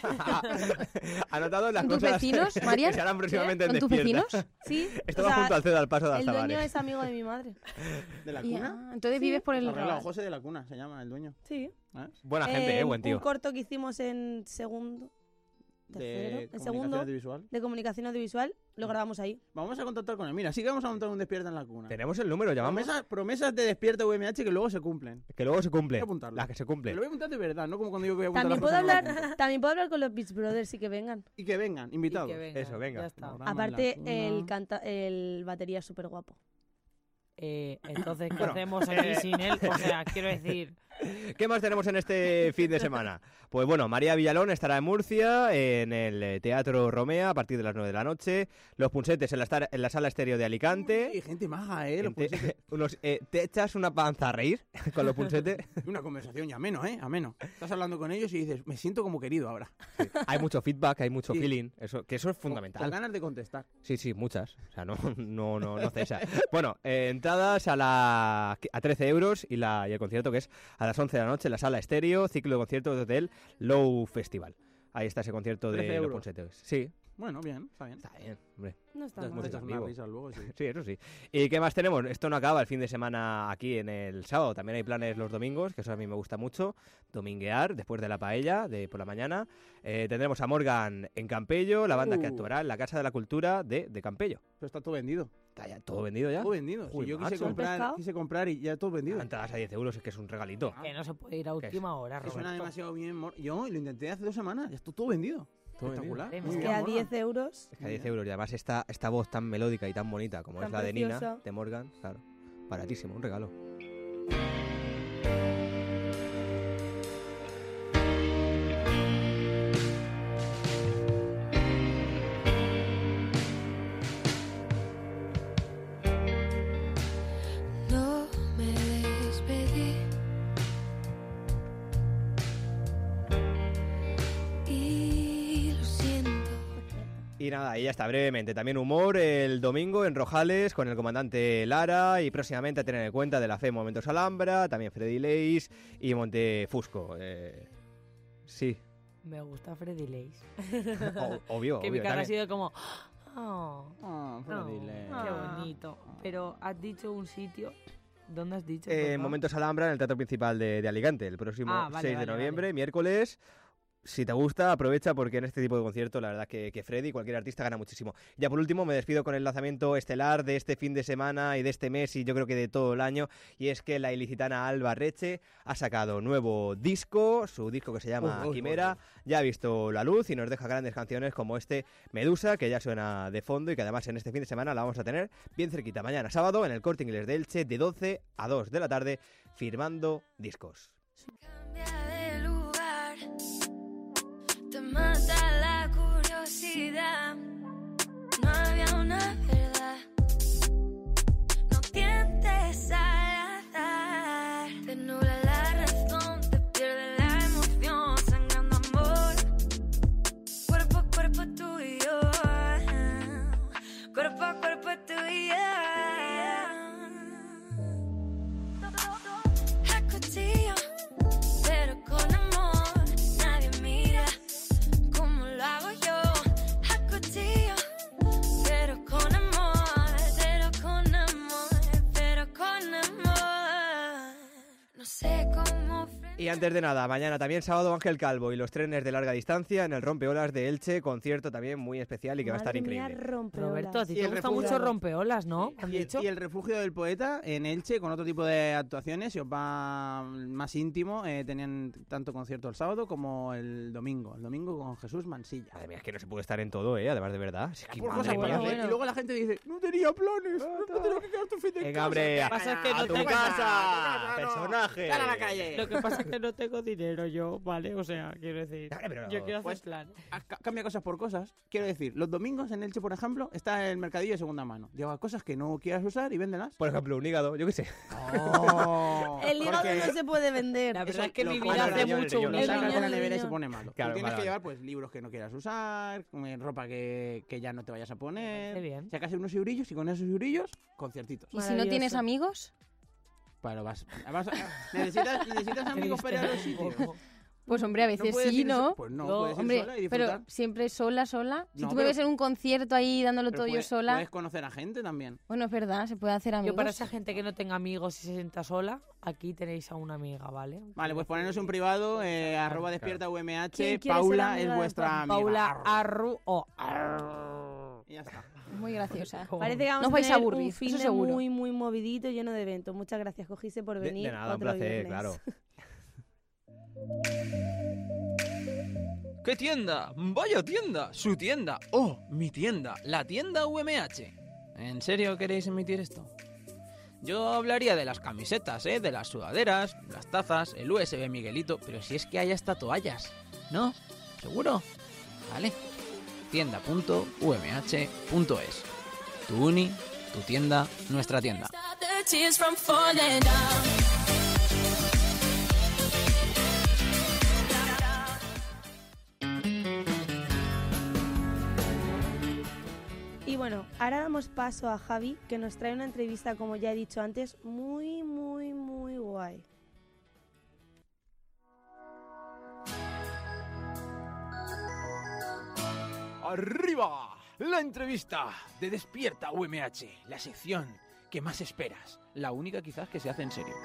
Anotado las ¿Con tus cosas vecinos, Marian? que se harán próximamente en ¿Con tus Despierta. vecinos? Sí. Esto o va sea, junto al C E D al paso de el dueño Alzabares. es amigo de mi madre. ¿De la Y, cuna? ah, entonces vives por el... Arreglado, José de la cuna se llama el dueño. Sí. ¿Eh? Buena gente, eh, buen Un tío. corto que hicimos en segundo, tercero, De en comunicación segundo audiovisual. de comunicación audiovisual, lo grabamos ahí. Vamos a contactar con él. Mira, sí que vamos a montar un Despierta en la cuna. Tenemos el número, llamamos. Promesas, promesas de Despierta U M H que luego se cumplen. Que luego se cumple. Hay que apuntarlo. Las que se Pero cumplen. lo voy a apuntar de verdad, no como cuando digo que voy a apuntar También las puedo, cosas, no lo hablar, apunto. también puedo hablar con los Beach Brothers y que vengan. Y que vengan, invitados. Y que venga, Eso, venga. Ya está. Programa en la Aparte, cuna. el, canta, el batería es súper guapo. Eh, entonces, ¿qué Bueno, hacemos aquí eh, sin él? O sea, quiero decir... ¿Qué más tenemos en este fin de semana? Pues bueno, María Villalón estará en Murcia, en el eh, Teatro Romea, a partir de las nueve de la noche. Los Punsetes en la, estar- en la Sala Estéreo de Alicante. Y gente maja, ¿eh? Los Gente- Punsetes. unos, eh, ¿Te echas una panza a reír con los Punsetes? Una conversación y ameno, ¿eh? Ameno. Estás hablando con ellos y dices, me siento como querido ahora. Hay mucho feedback, hay mucho Sí. feeling, eso, que eso es Con fundamental. ganas de contestar. Sí, sí, muchas. O sea, no, no, no, no cesa. Bueno, eh, entradas a la a trece euros y, la, y el concierto que es a las once de la noche en la Sala Estéreo, ciclo de conciertos de hotel Low Festival. Ahí está ese concierto de trece los euros. Punsetes. Sí, Bueno, bien, está bien. está bien, hombre. No está Te mal. música echas en una vivo. risa luego, sí. Sí, eso sí. ¿Y qué más tenemos? Esto no acaba el fin de semana aquí en el sábado. También hay planes los domingos, que eso a mí me gusta mucho. Dominguear después de la paella de por la mañana. Eh, tendremos a Morgan en Campello, la banda que Uh. actuará en la Casa de la Cultura de, de Campello. Pero está todo vendido. ¿Está ya todo vendido ya? Todo vendido. Uy, Si yo quise macho. comprar, ¿Pescado? quise comprar y ya todo vendido. Entradas a diez euros, es que es un regalito. Que no se puede ir a ¿Qué es? última hora, Que suena Roberto. demasiado bien. mor- Yo lo intenté hace dos semanas. Ya está todo vendido. Todo Espectacular. vendido. Muy Es Que bien, a Morgan. diez euros. Es que a diez euros y además esta, esta voz tan melódica y tan bonita como Tan es la de Nina, preciosa. de Morgan, claro, baratísimo, un regalo. No me despedí y lo siento. Y nada, y ya está, brevemente. También humor el domingo en Rojales con el comandante Lara y próximamente a tener en cuenta de la Fe Momentos Alhambra, también Freddy Leis y Montefusco. Eh, sí, Me gusta Freddy Leis. o- obvio, Que mi obvio. cara ha también. sido como... Oh, Ah, oh, Freddy Leis. qué bonito. Pero has dicho un sitio... ¿Dónde has dicho? Eh, perdón? Momentos Alhambra en el Teatro Principal de, de Alicante, el próximo Ah, vale, seis de vale, noviembre, vale. miércoles. Si te gusta, aprovecha porque en este tipo de concierto la verdad que, que Freddy, cualquier artista, gana muchísimo. Ya por último, me despido con el lanzamiento estelar de este fin de semana y de este mes y yo creo que de todo el año. Y es que la ilicitana Alba Reche ha sacado nuevo disco, su disco que se llama Uy, uy, Quimera. Ya ha visto la luz y nos deja grandes canciones como este Medusa, que ya suena de fondo y que además en este fin de semana la vamos a tener bien cerquita. Mañana sábado en el Corte Inglés de Elche de doce a dos de la tarde firmando discos. Cambia de lugar, te mata la curiosidad. No había una verdad, no tientes al azar. Te nubla la razón, te pierde la emoción, sangrando amor. Cuerpo a cuerpo tú y yo, cuerpo a cuerpo tú y yo. A cuchillo, pero con amor, nadie mira como lo hago yo. A cuchillo, pero con amor, pero con amor, pero con amor. No sé cómo Y antes de nada, mañana también sábado Ángel Calvo y los trenes de larga distancia en el Rompeolas de Elche, concierto también muy especial y que va a estar Madre mía, increíble. rompeolas. Roberto, a ti Y te el gusta refugio- mucho rompeolas, ¿no? ¿Han Y el, dicho? y el refugio del poeta en Elche con otro tipo de actuaciones, si os va más íntimo, eh, tenían tanto concierto el sábado como el domingo. El domingo con Jesús Mansilla. Madre mía, es que no se puede estar en todo, ¿eh? Además de verdad. Es que, Por madre cosas mía. para bueno, hacer. bueno. Y luego la gente dice, no tenía planes, no tenía que quedarte fin de Venga, casa". hombre, a, pasa es que a no tu te- casa, no, no, no. personaje. Sal a la calle. Lo que pasa es que no tengo dinero yo, ¿vale? O sea, quiero decir, Claro, pero- yo quiero hacer Pues, plan. a- ca- cambia cosas por cosas. Quiero decir, los domingos en Elche, por ejemplo, está el mercadillo de segunda mano. Lleva cosas que no quieras usar y véndelas. Por ejemplo, un hígado, yo qué sé. Oh, El hígado porque no se puede vender. La verdad eso es que lo mi pones vida en el hace riñón, mucho el un riñón. lo sacas riñón, de la el nevera y se riñón. pone malo. Claro, Tú tienes vale, que vale. llevar pues libros que no quieras usar, eh, ropa que, que ya no te vayas a poner. Qué bien. Sacas unos eurillos y con esos eurillos, conciertitos. ¿Y si no tienes Maravilloso. amigos? Pero vas, vas a- necesitas, necesitas amigos para ir a los sitios. Pues hombre, a veces puedes sí, ir so- ¿no? Pues no, No, puedes ir Hombre, sola y pero disfrutar. siempre sola, sola. Si No, tú pero- me ves en un concierto ahí dándolo Pero todo yo puedes- sola, Puedes conocer a gente también. bueno, es verdad, se puede hacer amigos. Yo para esa gente que no tenga amigos y se sienta sola, aquí tenéis a una amiga, ¿vale? Vale, pues ponernos un privado, eh, arroba despierta U M H. ¿Quién quiere ser Paula amiga es de vuestra amiga. Paula Arro. Arru o Arru. Y ya está. Muy graciosa. Parece que vamos No os a vais a tener aburrir, un fin eso de seguro. muy, muy movidito, lleno de eventos. Muchas gracias, Cogise, por De, venir. de nada, un otro placer, viernes. claro. ¿Qué tienda? ¡Vaya tienda! ¡Su tienda! ¡Oh, mi tienda! ¡La tienda U M H! ¿En serio queréis emitir esto? Yo hablaría de las camisetas, ¿eh? De las sudaderas, las tazas, el U S B Miguelito, pero si es que hay hasta toallas. ¿No? ¿Seguro? Vale. tienda punto u m h punto es. Tu uni, tu tienda, nuestra tienda. Stop the tears from falling down. Y bueno, ahora damos paso a Javi, que nos trae una entrevista, como ya he dicho antes, muy, muy, muy guay. ¡Arriba! La entrevista de Despierta U M H, la sección que más esperas, la única quizás que se hace en serio.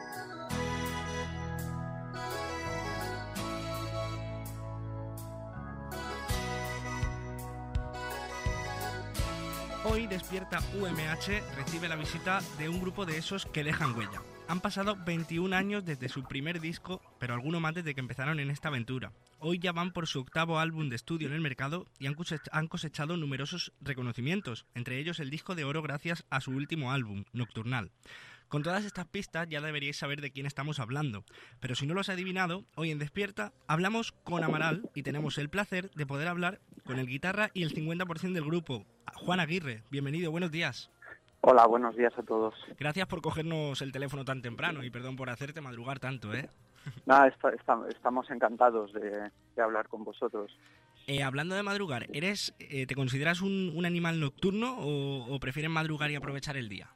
Hoy Despierta U M H recibe la visita de un grupo de esos que dejan huella. Han pasado veintiún años desde su primer disco, pero alguno más desde que empezaron en esta aventura. Hoy ya van por su octavo álbum de estudio en el mercado y han cosech- han cosechado numerosos reconocimientos, entre ellos el disco de oro gracias a su último álbum, Nocturnal. Con todas estas pistas ya deberíais saber de quién estamos hablando, pero si no lo has adivinado, hoy en Despierta hablamos con Amaral y tenemos el placer de poder hablar con el guitarra y el cincuenta por ciento del grupo, Juan Aguirre. Bienvenido, buenos días. Hola, buenos días a todos. Gracias por cogernos el teléfono tan temprano y perdón por hacerte madrugar tanto, ¿eh? Nada, está- está- estamos encantados de, de hablar con vosotros. Eh, hablando de madrugar, ¿eres, eh, ¿te consideras un, un animal nocturno o, o prefieres madrugar y aprovechar el día?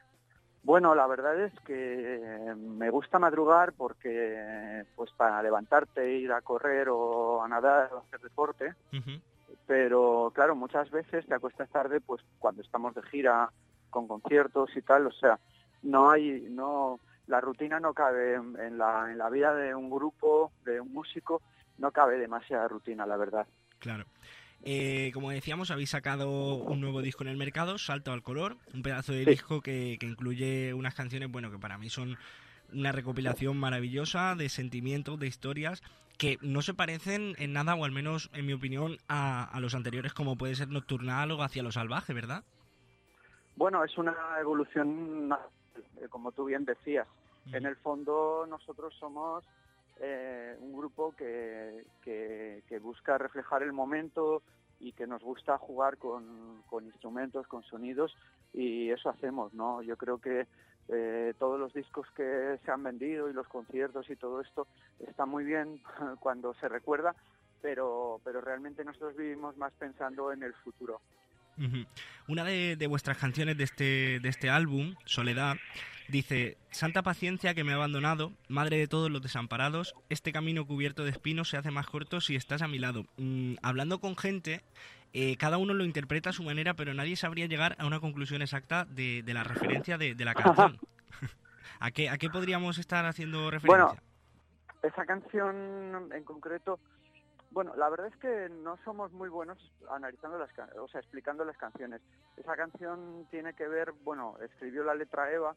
Bueno, la verdad es que me gusta madrugar porque, pues, para levantarte, ir a correr o a nadar o a hacer deporte, Ujú. pero claro, muchas veces te acuestas tarde, pues, cuando estamos de gira con conciertos y tal, o sea, no hay, no, la rutina no cabe en, en la, en la vida de un grupo, de un músico, no cabe demasiada rutina, la verdad. Claro. Eh, como decíamos, habéis sacado un nuevo disco en el mercado, Salto al Color, un pedazo de Sí. disco que, que incluye unas canciones, bueno, que para mí son una recopilación maravillosa de sentimientos, de historias que no se parecen en nada, o al menos en mi opinión, a, a los anteriores, como puede ser Nocturnal o Hacia lo Salvaje, ¿verdad? Bueno, es una evolución, natural, eh, como tú bien decías. En el fondo nosotros somos eh, un grupo que, que, que busca reflejar el momento y que nos gusta jugar con, con instrumentos, con sonidos, y eso hacemos, ¿no? Yo creo que eh, todos los discos que se han vendido y los conciertos y todo esto está muy bien cuando se recuerda, pero, pero realmente nosotros vivimos más pensando en el futuro. Ujú. Una de, de vuestras canciones de este, de este álbum, Soledad, dice: Santa paciencia que me ha abandonado, madre de todos los desamparados, este camino cubierto de espinos se hace más corto si estás a mi lado. Mm, hablando con gente, eh, cada uno lo interpreta a su manera, pero nadie sabría llegar a una conclusión exacta de, de la referencia de, de la canción. ¿A qué, ¿A qué podríamos estar haciendo referencia? Bueno, esa canción en concreto, bueno, la verdad es que no somos muy buenos analizando las, can- o sea, explicando las canciones. Esa canción tiene que ver, bueno, escribió la letra Eva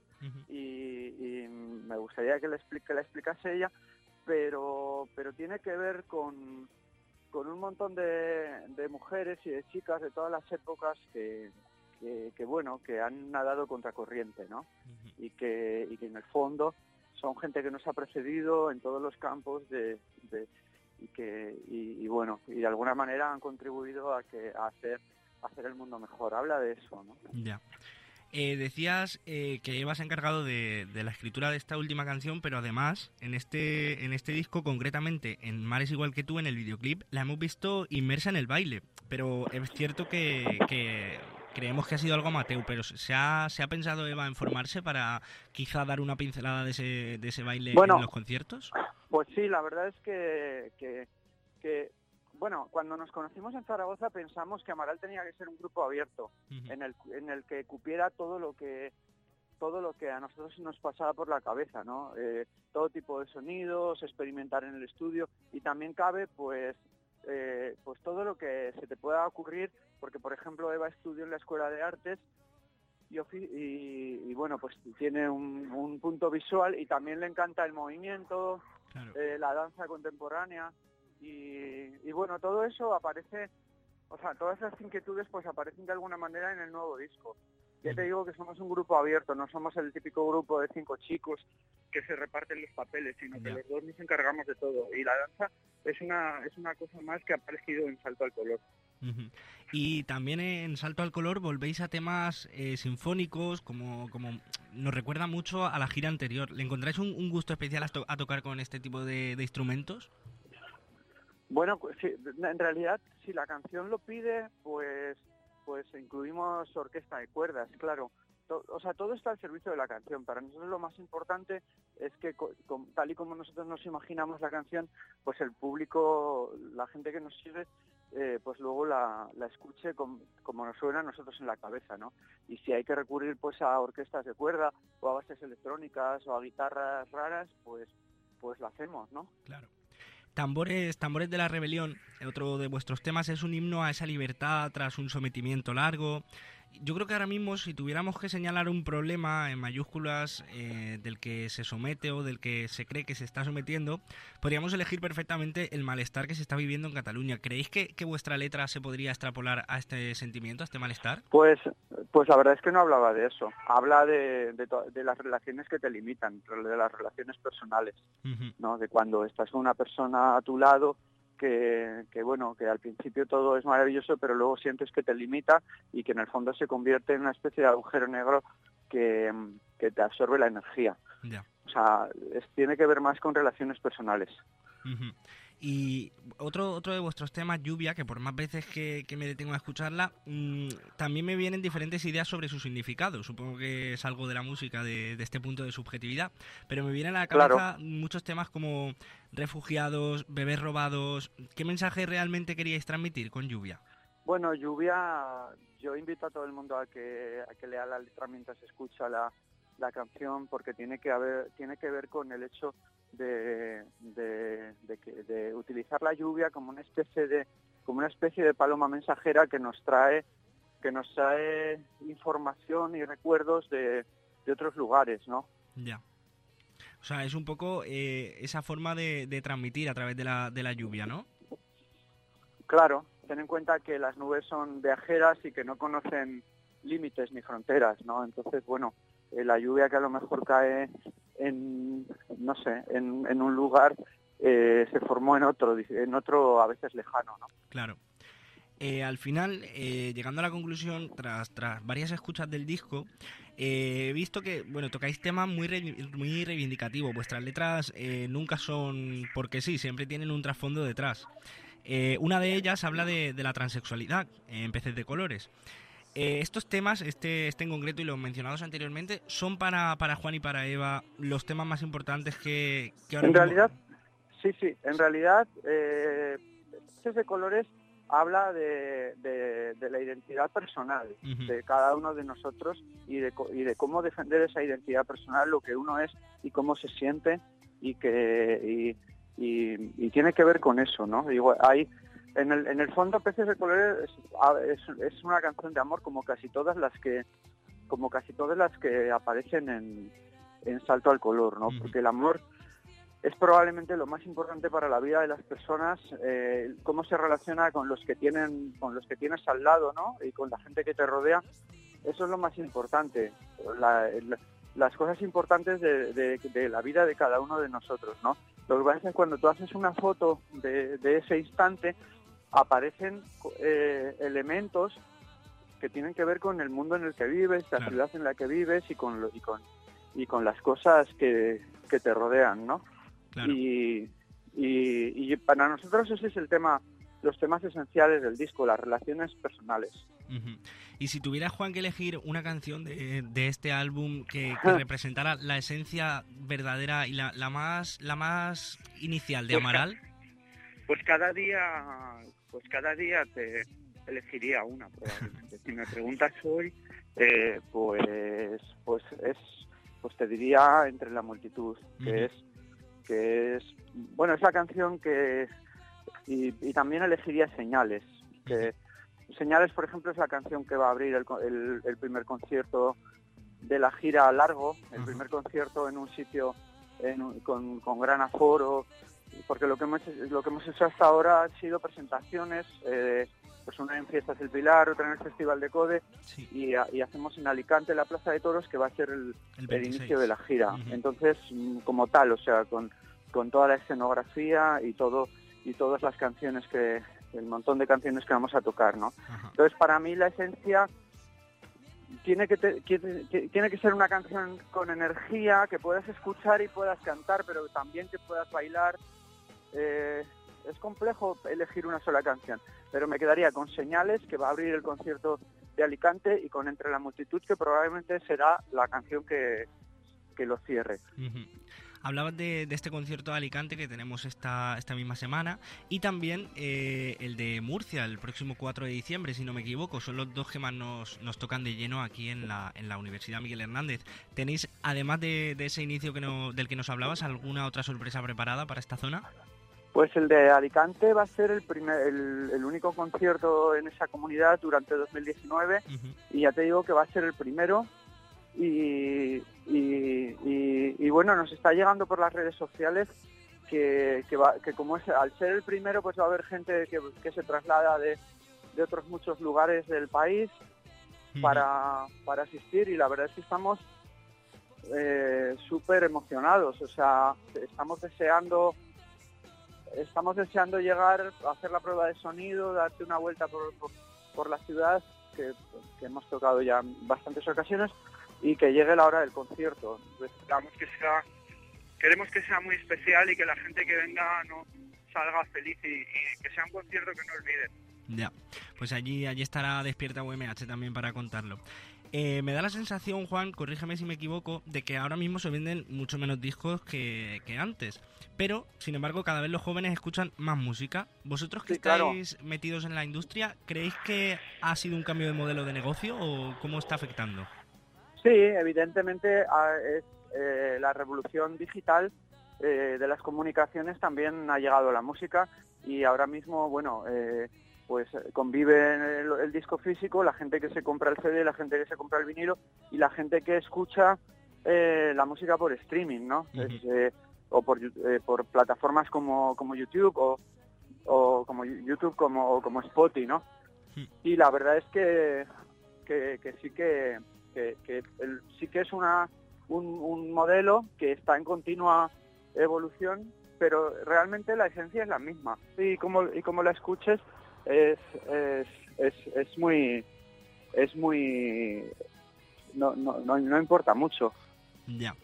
y, y me gustaría que la, explique, que la explicase ella, pero, pero tiene que ver con, con un montón de, de mujeres y de chicas de todas las épocas que, que, que, bueno, que han nadado contracorriente, ¿no? Y que, y que en el fondo son gente que nos ha precedido en todos los campos de, de y que y, y bueno, y de alguna manera han contribuido a que a hacer a hacer el mundo mejor. Habla de eso, ¿no? Ya. Eh, decías eh, que ibas encargado de, de la escritura de esta última canción, pero además en este en este disco, concretamente en Mares igual que tú, en el videoclip, la hemos visto inmersa en el baile. Pero es cierto que, que creemos que ha sido algo amateur, pero ¿se ha, se ha pensado, Eva, en formarse para quizá dar una pincelada de ese, de ese baile bueno, en los conciertos? Pues sí, la verdad es que, que, que bueno, cuando nos conocimos en Zaragoza pensamos que Amaral tenía que ser un grupo abierto, uh-huh. en el en el que cupiera todo lo que todo lo que a nosotros nos pasaba por la cabeza, ¿no? Eh, todo tipo de sonidos, experimentar en el estudio, y también cabe, pues, eh, pues todo lo que se te pueda ocurrir, porque, por ejemplo, Eva estudió en la Escuela de Artes y, y, y bueno, pues tiene un, un punto visual y también le encanta el movimiento, claro. eh, la danza contemporánea. Y, y bueno, todo eso aparece, o sea, todas esas inquietudes pues aparecen de alguna manera en el nuevo disco. Ya te digo que somos un grupo abierto, no somos el típico grupo de cinco chicos que se reparten los papeles, sino que los dos nos encargamos de todo. Y la danza es una es una cosa más que ha aparecido en Salto al Color. Uh-huh. Y también en Salto al Color volvéis a temas eh, sinfónicos, como, como nos recuerda mucho a la gira anterior. ¿Le encontráis un, un gusto especial a, to- a tocar con este tipo de, de instrumentos? Bueno, sí, en realidad, si la canción lo pide, pues pues incluimos orquesta de cuerdas, claro. To, o sea, todo está al servicio de la canción. Para nosotros lo más importante es que, co, com, tal y como nosotros nos imaginamos la canción, pues el público, la gente que nos sigue, eh, pues luego la, la escuche com, como nos suena a nosotros en la cabeza, ¿no? Y si hay que recurrir pues a orquestas de cuerda, o a bases electrónicas, o a guitarras raras, pues pues lo hacemos, ¿no? Claro. Tambores, Tambores de la Rebelión, otro de vuestros temas, es un himno a esa libertad tras un sometimiento largo. Yo creo que ahora mismo, si tuviéramos que señalar un problema en mayúsculas eh, del que se somete o del que se cree que se está sometiendo, podríamos elegir perfectamente el malestar que se está viviendo en Cataluña. ¿Creéis que, que vuestra letra se podría extrapolar a este sentimiento, a este malestar? Pues pues la verdad es que no hablaba de eso. Habla de, de, to- de las relaciones que te limitan, de las relaciones personales, uh-huh. ¿no? De cuando estás con una persona a tu lado que, que bueno, que al principio todo es maravilloso, pero luego sientes que te limita y que en el fondo se convierte en una especie de agujero negro que, que te absorbe la energía. Yeah. O sea, es, tiene que ver más con relaciones personales. Uh-huh. Y otro otro de vuestros temas, Lluvia, que por más veces que, que me detengo a escucharla, mmm, también me vienen diferentes ideas sobre su significado. Supongo que es algo de la música, de, de este punto de subjetividad, pero me vienen a la cabeza claro. muchos temas como refugiados, bebés robados. ¿Qué mensaje realmente queríais transmitir con Lluvia? Bueno, Lluvia, yo invito a todo el mundo a que a que lea la letra mientras escucha la, la canción, porque tiene que haber tiene que ver con el hecho De, de, de, que, de utilizar la lluvia como una especie de como una especie de paloma mensajera que nos trae que nos trae información y recuerdos de, de otros lugares, ¿no? Ya. O sea, es un poco eh, esa forma de, de transmitir a través de la de la lluvia, ¿no? Claro, ten en cuenta que las nubes son viajeras y que no conocen límites ni fronteras, ¿no? Entonces, bueno, eh, la lluvia que a lo mejor cae en, no sé, en, en un lugar, eh, se formó en otro, en otro a veces lejano, ¿no? Claro. Eh, al final, eh, llegando a la conclusión, tras tras varias escuchas del disco, eh, he visto que, bueno, tocáis temas muy re- muy reivindicativos. Vuestras letras eh, nunca son porque sí, siempre tienen un trasfondo detrás. Eh, una de ellas habla de, de la transexualidad en Peces de Colores. Eh, estos temas, este este en concreto y los mencionados anteriormente, ¿son para, para Juan y para Eva los temas más importantes que, que ahora En mismo... realidad, sí, sí, en realidad, eh, Peces de Colores habla de, de, de la identidad personal uh-huh. de cada uno de nosotros y de, y de cómo defender esa identidad personal, lo que uno es y cómo se siente, y que y, y, y tiene que ver con eso, ¿no? Igual, hay... En el, en el fondo, Peces de Colores es, es, es una canción de amor como casi todas las que como casi todas las que aparecen en, en Salto al Color, ¿no? Uh-huh. Porque el amor es probablemente lo más importante para la vida de las personas, eh, cómo se relaciona con los que tienen con los que tienes al lado, ¿no? Y con la gente que te rodea. Eso es lo más importante. La, el, las cosas importantes de, de, de la vida de cada uno de nosotros, ¿no? Lo que pasa es que cuando tú haces una foto de, de ese instante, aparecen eh, elementos que tienen que ver con el mundo en el que vives, la Claro. ciudad en la que vives y con, lo- y con, y con las cosas que, que te rodean, ¿no? Claro. Y, y, y para nosotros ese es el tema, los temas esenciales del disco, las relaciones personales. Ujú. Y si tuviera, Juan, que elegir una canción de, de este álbum que, que representara la esencia verdadera y la, la más la más inicial de Pues, Amaral, Pues cada día, pues cada día te elegiría una probablemente. Si me preguntas hoy, eh, pues, pues es, pues te diría Entre la multitud, que Ujú. es, que es, bueno, es la canción que, y, y también elegiría Señales, que Señales, por ejemplo, es la canción que va a abrir el, co- el, el primer concierto de la gira Largo, el Ajá. primer concierto en un sitio en un- con, con gran aforo, porque lo que hemos lo que hemos hecho hasta ahora han sido presentaciones, eh, pues una en Fiestas del Pilar, otra en el Festival de Code, Sí. y, a- y hacemos en Alicante la Plaza de Toros, que va a ser el, El el veintiséis. inicio de la gira. Ujú. Entonces, mm, como tal, o sea, con, con toda la escenografía y todo y todas las canciones que el montón de canciones que vamos a tocar, ¿no? Ajá. Entonces, para mí la esencia tiene que, te- tiene, tiene que ser una canción con energía, que puedas escuchar y puedas cantar, pero también que puedas bailar. Eh, es complejo elegir una sola canción, pero me quedaría con Señales, que va a abrir el concierto de Alicante, y con Entre la multitud, que probablemente será la canción que, que lo cierre. Ujú. Hablabas de, de este concierto de Alicante que tenemos esta, esta misma semana y también eh, el de Murcia el próximo cuatro de diciembre, si no me equivoco. Son los dos que más nos, nos tocan de lleno aquí en la, en la Universidad Miguel Hernández. ¿Tenéis, además de, de ese inicio que no, del que nos hablabas, alguna otra sorpresa preparada para esta zona? Pues el de Alicante va a ser el, primer, el, el único concierto en esa comunidad durante dos mil diecinueve, Ujú. y ya te digo que va a ser el primero. Y, y, y- y bueno, nos está llegando por las redes sociales que, que, va- que como es al ser el primero, pues va a haber gente que, que se traslada de, de otros muchos lugares del país para, para asistir, y la verdad es que estamos eh, súper emocionados. O sea, estamos deseando estamos deseando llegar a hacer la prueba de sonido, darte una vuelta por, por, por la ciudad, que, que hemos tocado ya en bastantes ocasiones, y que llegue la hora del concierto. Esperamos que sea, queremos que sea muy especial y que la gente que venga no salga feliz, y, y que sea un concierto que no olviden. Ya, pues allí, allí estará Despierta U M H también para contarlo. Eh, me da la sensación, Juan, corrígeme si me equivoco, de que ahora mismo se venden mucho menos discos que, que antes. Pero, sin embargo, cada vez los jóvenes escuchan más música. ¿Vosotros que Sí, claro. estáis metidos en la industria, creéis que ha sido un cambio de modelo de negocio o cómo está afectando? Sí, evidentemente ah, es, eh, la revolución digital eh, de las comunicaciones también ha llegado a la música, y ahora mismo, bueno, eh, pues convive el, el disco físico, la gente que se compra el C D, la gente que se compra el vinilo y la gente que escucha eh, la música por streaming, ¿no? Ujú. Es, eh, o por, eh, por plataformas como, como YouTube o, o como YouTube como, o como Spotify, ¿no? Hmm. Y la verdad es que, que, que sí que, que, que el- sí que es una un, un modelo que está en continua evolución, pero realmente la esencia es la misma. Y como, y como la escuches, es, es, es, es muy... es muy... no, no, no, no importa mucho. Ya.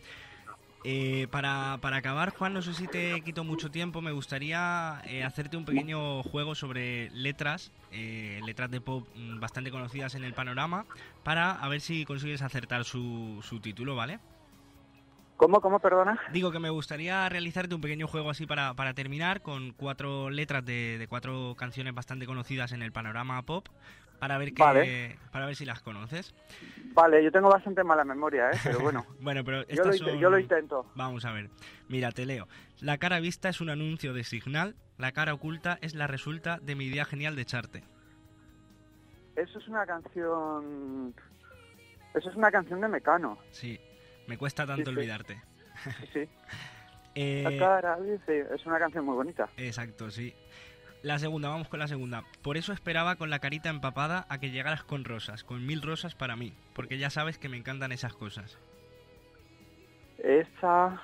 Eh, para, para acabar, Juan, no sé si te quito mucho tiempo, me gustaría eh, hacerte un pequeño juego sobre letras, eh, letras de pop mm, bastante conocidas en el panorama, para a ver si consigues acertar su, su título, ¿vale? ¿Cómo, cómo, perdona? Digo que me gustaría realizarte un pequeño juego así para, para terminar, con cuatro letras de, de cuatro canciones bastante conocidas en el panorama pop, para ver que, Vale. para ver si las conoces. Vale, yo tengo bastante mala memoria, ¿eh? Pero bueno. Bueno, pero yo, lo, estas int- son- yo lo intento. Vamos a ver. Mira, te leo. La cara vista es un anuncio de Signal, la cara oculta es la resulta de mi idea genial de echarte. Eso es una canción... Eso es una canción de Mecano. Sí, me cuesta tanto Sí, sí. olvidarte. Sí, sí. Eh, La cara, sí, es una canción muy bonita. Exacto, sí. La segunda, vamos con la segunda. Por eso esperaba con la carita empapada a que llegaras con rosas, con mil rosas para mí, porque ya sabes que me encantan esas cosas. Esa...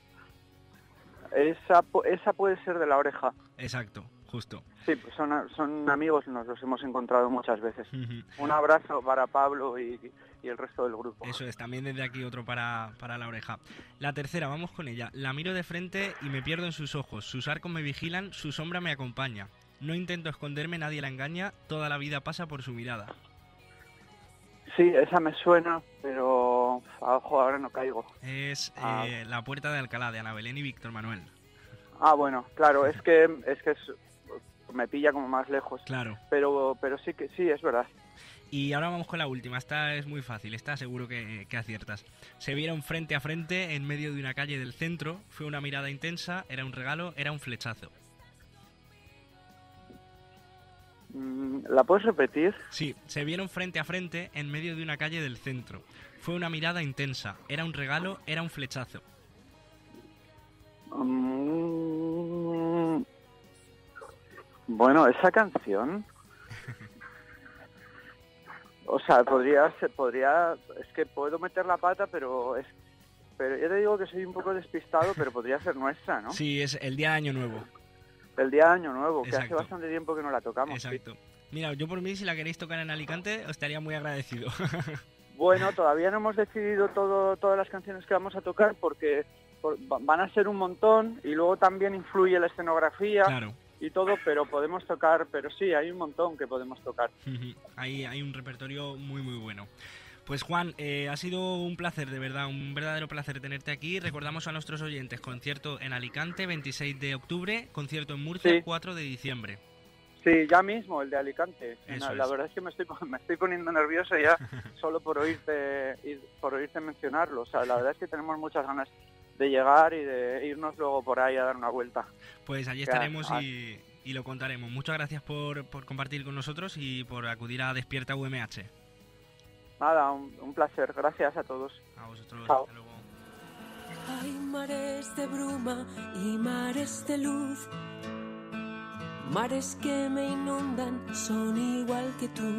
Esa, pu- esa puede ser de La Oreja. Exacto, justo. Sí, pues son, a- son amigos, nos los hemos encontrado muchas veces. Ujú. Un abrazo para Pablo y, y el resto del grupo. Eso es, también desde aquí otro para, para La Oreja. La tercera, vamos con ella. La miro de frente y me pierdo en sus ojos. Sus arcos me vigilan, su sombra me acompaña. No intento esconderme, nadie la engaña. Toda la vida pasa por su mirada. Sí, esa me suena, pero a ojo, ahora no caigo. Es Ah. eh, La Puerta de Alcalá, de Ana Belén y Víctor Manuel. Ah, bueno, claro, es que es que es- me pilla como más lejos. Claro. Pero pero sí que sí, es verdad. Y ahora vamos con la última. Esta es muy fácil, esta seguro que, que aciertas. Se vieron frente a frente en medio de una calle del centro. Fue una mirada intensa, era un regalo, era un flechazo. Mm, ¿La puedes repetir? Sí, se vieron frente a frente en medio de una calle del centro. Fue una mirada intensa, era un regalo, era un flechazo. Mm, bueno, esa canción... O sea, podría ser, podría... Es que puedo meter la pata, pero es... Pero yo te digo que soy un poco despistado, pero podría ser nuestra, ¿no? Sí, es el día de Año Nuevo. El día de Año Nuevo, que hace Exacto. bastante tiempo que no la tocamos. sí. Exacto. Mira, yo por mí, si la queréis tocar en Alicante, os estaría muy agradecido. Bueno, todavía no hemos decidido todo, todas las canciones que vamos a tocar porque por- va- van a ser un montón y luego también influye la escenografía Claro. y todo, pero podemos tocar, pero sí, hay un montón que podemos tocar. Hay, hay un repertorio muy, muy bueno. Pues Juan, eh, ha sido un placer, de verdad, un verdadero placer tenerte aquí. Recordamos a nuestros oyentes, concierto en Alicante, veintiséis de octubre, concierto en Murcia, Sí. cuatro de diciembre. Sí, ya mismo, el de Alicante. Eso la, la es. verdad es que me estoy, me estoy poniendo nervioso ya solo por oírte, y- por oírte mencionarlo. O sea, la verdad es que tenemos muchas ganas de llegar y de irnos luego por ahí a dar una vuelta. Pues allí Que estaremos a- y, y lo contaremos. Muchas gracias por, por compartir con nosotros y por acudir a Despierta U M H. Nada, un, un placer. Gracias a todos. A vosotros. Chao. Hasta luego. Hay mares de bruma y mares de luz, mares que me inundan, son igual que tú.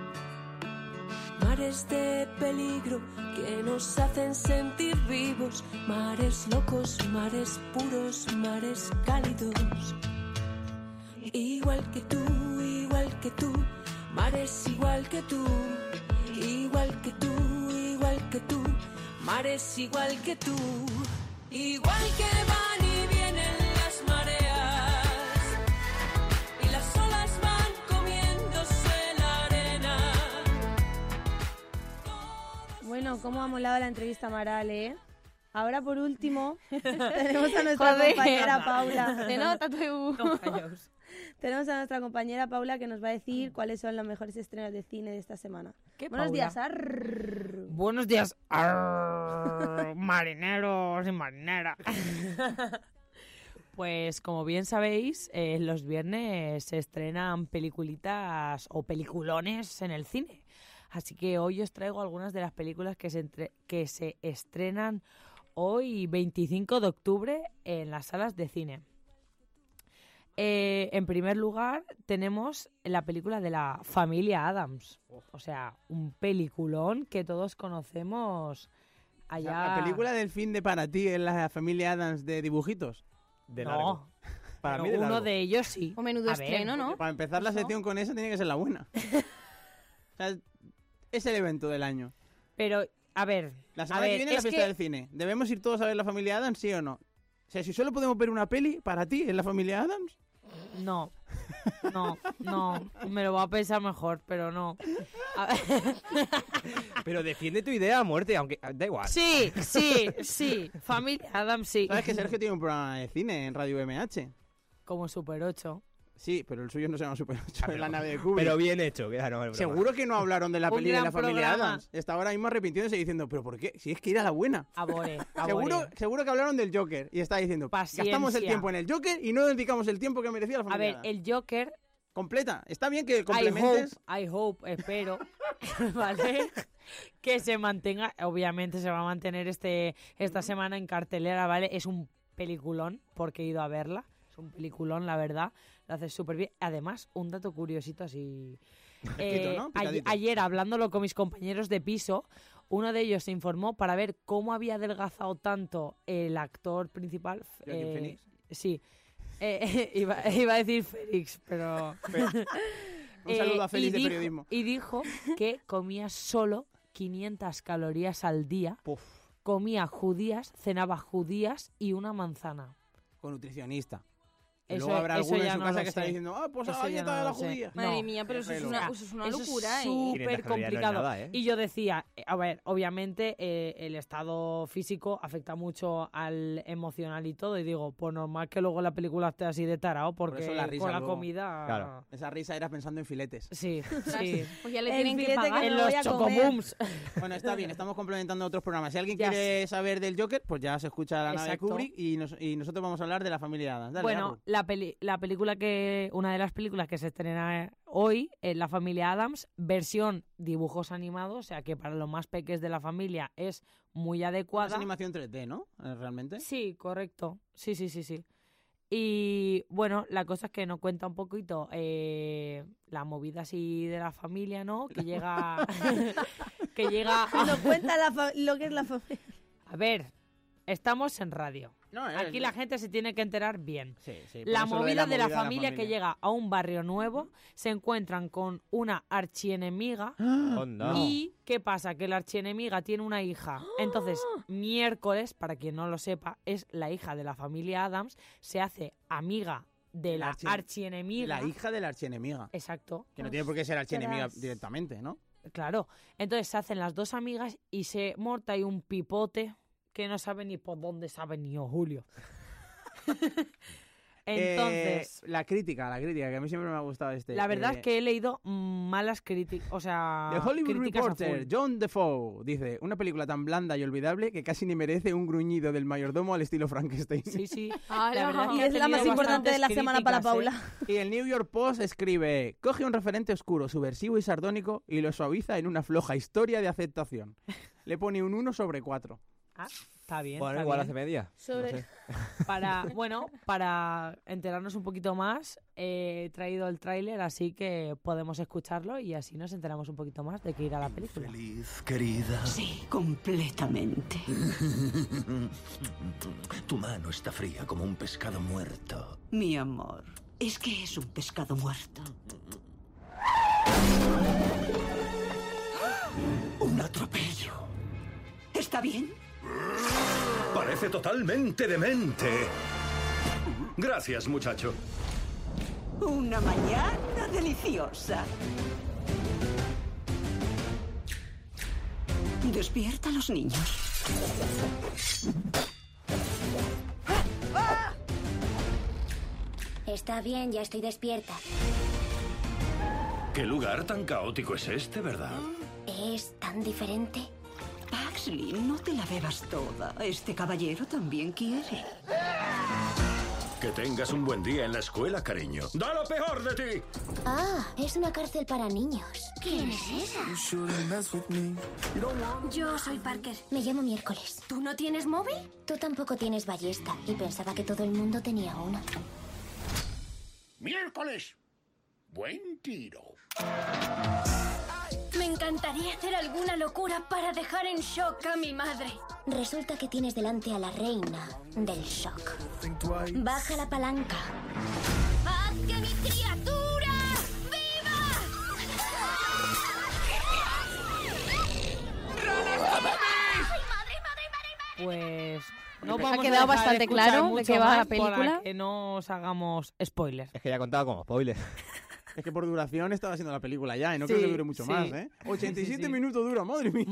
Mares de peligro que nos hacen sentir vivos, mares locos, mares puros, mares cálidos. Igual que tú, igual que tú, mares igual que tú. Igual que tú, igual que tú, mares igual que tú. Igual que van y vienen las mareas y las olas van comiéndose la arena. Bueno, cómo ha molado la entrevista a Amaral, ¿eh? Ahora, por último, tenemos a nuestra Joder. compañera Paula. Se nota tú. Tenemos a nuestra compañera Paula que nos va a decir cuáles son los mejores estrenos de cine de esta semana. ¿Qué, Buenos Paula? días, arr. Buenos días, arr, marineros y marineras. Pues como bien sabéis, eh, los viernes se estrenan peliculitas o peliculones en el cine. Así que hoy os traigo algunas de las películas que se, entre- que se estrenan hoy, veinticinco de octubre, en las salas de cine. Eh, en primer lugar, tenemos la película de la familia Addams. O sea, un peliculón que todos conocemos O allá. sea, la película del fin de para ti es la familia Addams de dibujitos. De No, largo. Para pero mí de uno largo. de ellos sí. Un menudo A ver, estreno, ¿no? Porque para empezar la Eso. sección con esa tiene que ser la buena. O sea, es el evento del año. Pero, a ver, La a semana ver, que viene es la es fiesta que- del cine. ¿Debemos ir todos a ver la familia Addams, sí o no? O sea, si solo podemos ver una peli, para ti, ¿es la familia Addams? No, no, no, me lo voy a pensar mejor, pero no. A ver. Pero defiende tu idea a muerte, aunque da igual. Sí, sí, sí, familia Adam sí. ¿Sabes que Sergio tiene un programa de cine en Radio U M H? Como Super ocho. Sí, pero el suyo no se llama Super ocho, Ah, es la pero- nave de Kubrick. Pero bien hecho, que ah, no, es broma. Seguro que no hablaron de la Un peli de gran la familia programa. Addams. Está ahora mismo arrepintiéndose diciendo, ¿pero por qué? Si es que era la buena. Abore, abore. Seguro, seguro que hablaron del Joker y está diciendo, Paciencia. gastamos el tiempo en el Joker y no dedicamos el tiempo que merecía la A familia ver, Addams. el Joker, Completa. Está bien que I complementes. hope, I hope, espero, ¿vale? Que se mantenga, obviamente se va a mantener este esta semana en cartelera, ¿vale? Es un peliculón, porque he ido a verla. Es un peliculón, la verdad. Lo hace súper bien. Además, un dato curiosito así. Fresquito, ¿no? a- Picadito. ayer, hablándolo con mis compañeros de piso, uno de ellos se informó para ver cómo había adelgazado tanto el actor principal. ¿Joaquin eh, Phoenix? Sí. Eh, iba, iba a decir Félix, pero... Un saludo a Félix y de dijo- periodismo. Y dijo que comía solo quinientas calorías al día, comía judías, cenaba judías y una manzana. Con nutricionista. Y Eso- luego habrá eso alguno ya en su no casa lo que está sé. diciendo, ah, pues a Eso la ya dieta no de la lo sé. judía. No. Madre mía, pero eso es una, eso es una Eso locura, es ¿eh? súper calorías no es complicado. nada, ¿eh? Y yo decía, eh, a ver, obviamente eh, el estado físico afecta mucho al emocional y todo. Y digo, pues normal que luego la película esté así de tarao, Por porque eso la risa con la luego. comida... Claro. Esa risa era pensando en filetes. Sí, sí. Pues ya le El tienen que filete pagar. que En me los voy a comer. chocobooms. Bueno, está bien, estamos complementando otros programas. Si alguien Ya quiere saber del Joker, pues ya se escucha la nave de Exacto. Kubrick y, nos- y nosotros vamos a hablar de la familia Adams. Dale, Bueno, Arru. la, peli la película que... Una de las películas que se estrena hoy es La familia Adams, versión dibujos animados, o sea que para los más peques de la familia es muy Es adecuada. animación tres D, ¿no? Eh, Realmente. Sí, correcto. Sí, sí, sí, sí. Y bueno, la cosa es que nos cuenta un poquito eh, la movida así de la familia, ¿no? Que llega... que llega... a- Nos cuenta la fa- lo que es la familia. A ver, estamos en radio. No, eh, Aquí la gente se tiene que enterar bien. Sí, sí, por La eso lo movida de la movida familia que llega a un barrio nuevo, se encuentran con una archienemiga. Onda. ¿Y qué pasa? Que la archienemiga tiene una hija. Entonces, miércoles, para quien no lo sepa, es la hija de la familia Adams, se hace amiga de la archi- archienemiga. La hija de la archienemiga. Exacto. Que no tiene por qué ser archienemiga Ostras. directamente, ¿no? Claro. Entonces se hacen las dos amigas y se monta ahí un pipote que no sabe ni por dónde se ha venido Julio. Entonces, Eh, la crítica, la crítica, que a mí siempre me ha gustado este. la verdad eh, es que he leído mm, malas críticas, o sea, The Hollywood críticas a Reporter, full. John Defoe, dice, una película tan blanda y olvidable que casi ni merece un gruñido del mayordomo al estilo Frankenstein. Sí, sí. Ah, La verdad y que ha es la más tenido importante de la bastantes semana para críticas, Paula. ¿eh? Y el New York Post escribe, coge un referente oscuro, subversivo y sardónico y lo suaviza en una floja historia de aceptación. Le pone un uno sobre cuatro. Ah, está bien. Bueno, está igual bien. hace media. Sobre- No sé. Para, bueno, para enterarnos un poquito más, he traído el tráiler, así que podemos escucharlo y así nos enteramos un poquito más de qué irá la película. Feliz, querida. Sí, completamente. Tu mano está fría como un pescado muerto. Mi amor, es que es un pescado muerto. Un atropello. ¿Está bien? Parece totalmente demente. Gracias, muchacho. Una mañana deliciosa. Despierta a los niños. Está bien, ya estoy despierta. ¿Qué lugar tan caótico es este, verdad? ¿Es tan diferente? Paxley, no te la bebas toda. Este caballero también quiere. Que tengas un buen día en la escuela, cariño. ¡Da lo peor de ti! Ah, es una cárcel para niños. ¿Quién es esa? Yo soy Parker. Me llamo Miércoles. ¿Tú no tienes móvil? Tú tampoco tienes ballesta y pensaba que todo el mundo tenía una. ¡Miércoles! Buen tiro. Me encantaría hacer alguna locura para dejar en shock a mi madre. Resulta que tienes delante a la reina del shock. Baja la palanca. ¡Haz que mi criatura viva! Pues no Ha vamos a quedado dejar bastante de escuchar claro de mucho qué va la más para película. que no os hagamos spoilers. Es que ya contaba como spoiler. Es que por duración estaba haciendo la película ya y no Sí, creo que dure mucho sí. más, ¿eh? ochenta y siete Sí, sí. minutos dura, madre mía.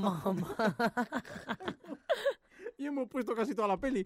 Y hemos puesto casi toda la peli.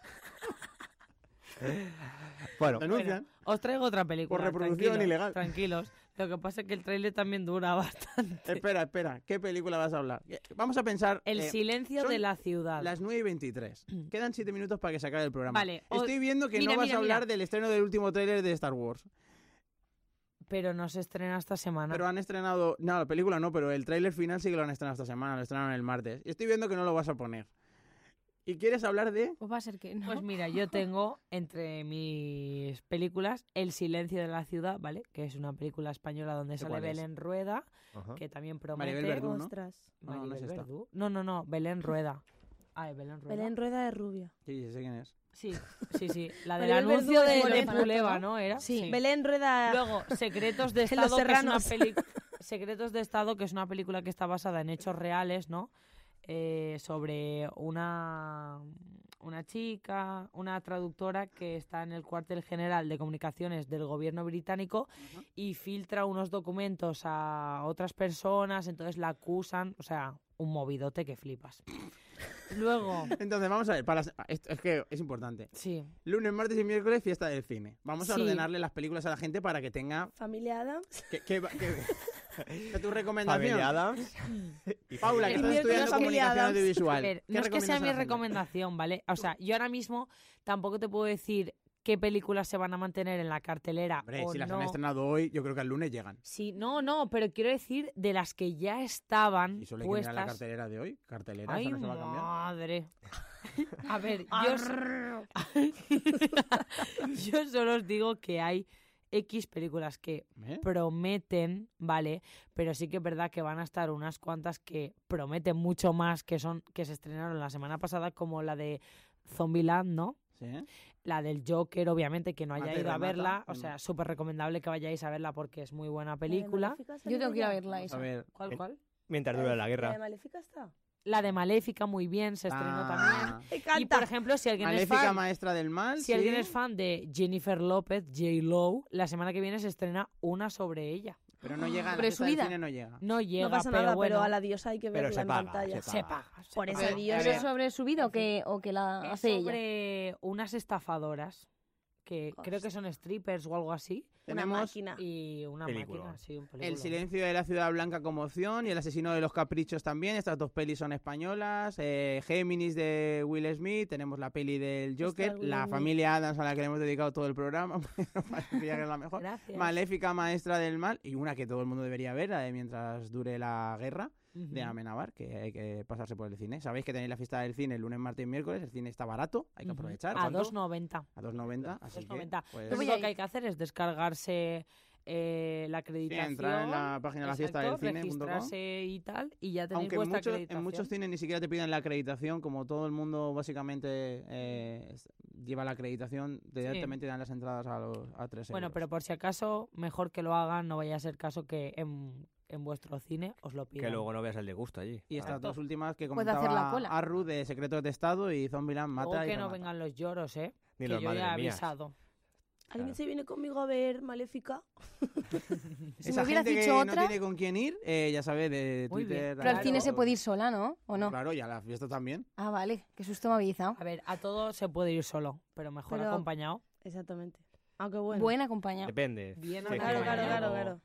Bueno, Denuncian. Bueno, os traigo otra película. Por reproducción tranquilos, ilegal. Tranquilos. Lo que pasa es que el tráiler también dura bastante. Espera, espera. ¿Qué película vas a hablar? Vamos a pensar... El eh, silencio son de la ciudad. Las nueve y veintitrés. Quedan siete minutos para que se acabe el programa. Vale, o- Estoy viendo que mira, no vas mira, a hablar mira. del estreno del último tráiler de Star Wars. Pero no se estrena esta semana. Pero han estrenado... No, la película no, pero el tráiler final sí que lo han estrenado esta semana. Lo estrenaron el martes. Y estoy viendo que no lo vas a poner. ¿Y quieres hablar de...? Pues va a ser que no. Pues mira, yo tengo entre mis películas El silencio de la ciudad, ¿vale? Que es una película española donde ¿Sé sale cuál es? Belén Rueda, Ajá. que también promete... Maribel Verdú, ¿no? Ostras. No, no es Maribel esta. Verdú. No, no, no, Belén Rueda. Ah, Belén Rueda. Belén Rueda de rubia. Sí, sí, sé quién es. Sí, sí, sí. La del Maribel anuncio Verdú de es Loret morena, Buleva, ¿no? ¿no? Era. Sí. Belén Rueda... Luego, Secretos de En Los Estado, que es una Serranos. película... Secretos de Estado, que es una película que está basada en hechos reales, ¿no? Eh, sobre una, una chica, una traductora que está en el cuartel general de comunicaciones del gobierno británico y filtra unos documentos a otras personas, entonces la acusan, o sea, un movidote que flipas. Luego... Entonces, vamos a ver, para, esto, es que es importante. Sí. Lunes, martes y miércoles, fiesta del cine. Vamos a Sí. ordenarle las películas a la gente para que tenga... Familia Adams. Que, que, que, que tu recomendación. Familia Adams. Paula, que El estás miércoles estudiando Familia comunicación Adams. audiovisual. A ver, ¿Qué no es que recomiendas sea a mi la gente? recomendación, ¿vale? O sea, yo ahora mismo tampoco te puedo decir qué películas se van a mantener en la cartelera Hombre, o si las no. han estrenado hoy, yo creo que al lunes llegan. Sí, no, no, pero quiero decir de las que ya estaban ¿Y solo hay que mirar puestas. la cartelera de hoy? ¿Cartelera? Ay, ¿Eso no se va a cambiar? madre. A ver, yo, s- yo solo os digo que hay X películas que ¿Eh? prometen, ¿vale? Pero sí que es verdad que van a estar unas cuantas que prometen mucho más, que son que se estrenaron la semana pasada, como la de Zombieland, ¿no? Sí. La del Joker, obviamente, que no haya Mata y ido a remata. verla. O Mm. sea, súper recomendable que vayáis a verla porque es muy buena película. Yo tengo que ir a verla Vamos esa. a ver. ¿Cuál, cuál? Mientras dura la ¿La de guerra. Maléfica está? La de Maléfica, muy bien, se estrenó Ah. también. Me Y, encanta. por ejemplo, si alguien es Maléfica, fan... maestra del mal. Si sí. alguien es fan de Jennifer López, J-Lo, la semana que viene se estrena una sobre ella. Pero no llega, Sobre la su fiesta del vida. cine no llega. No llega, No pasa pero nada, bueno, pero a la diosa hay que Pero verla se en paga, pantalla. se se paga. se Por paga. eso ¿Pero digo, ¿es eso- sobre su vida o que, o que la Es hace ella? sobre unas estafadoras que creo que son strippers o algo así. Una Tenemos máquina. Y una Película. máquina, sí, un El película. silencio de la ciudad blanca como opción y El asesino de los caprichos también. Estas dos pelis son españolas. Eh, Géminis de Will Smith. Tenemos la peli del Joker. Will La Smith. familia Adams a la que le hemos dedicado todo el programa. Parecía que es la mejor. Gracias. Maléfica, maestra del mal. Y una que todo el mundo debería ver, la de Mientras dure la guerra, Ujú. de Amenábar, que hay que pasarse por el cine. Sabéis que tenéis la fiesta del cine el lunes, martes y miércoles. El cine está barato, hay que Ujú. aprovechar. A ¿Cuánto? dos noventa. A dos noventa. Así dos noventa. que, pues, Lo único que hay que hacer es descargarse eh, la acreditación. entrar en la página de la fiesta exacto, del cine punto com. registrarse y tal, y ya tenéis Aunque en vuestra muchos, acreditación. en muchos cines ni siquiera te piden la acreditación, como todo el mundo básicamente eh, es- lleva la acreditación, directamente dan las entradas a, los, a tres Bueno, euros. pero por si acaso, mejor que lo hagan, no vaya a ser caso que en, en vuestro cine os lo pidan. Que luego no veas el disgusto allí. Y estas dos últimas que Puede hacer la comentaba cola. Arru de Secretos de Estado y Zombieland Luego mata y que no remata. vengan los lloros, ¿eh? Ni que los yo ya he madres mías. avisado. ¿Alguien se viene conmigo a ver Maléfica? Si Esa me hubieras gente dicho que otra... no tiene con quién ir, eh, ya sabe, de Muy bien. Twitter. Pero al a- cine se puede ir sola, ¿no? ¿O no? Claro, y a la fiesta también. Ah, vale. Qué susto me ha avisado. A ver, a todo se puede ir solo, pero mejor Pero- acompañado. Exactamente. Aunque bueno. Buen acompañado. Depende. Bien Sí, Claro, sí, claro, no- claro, claro.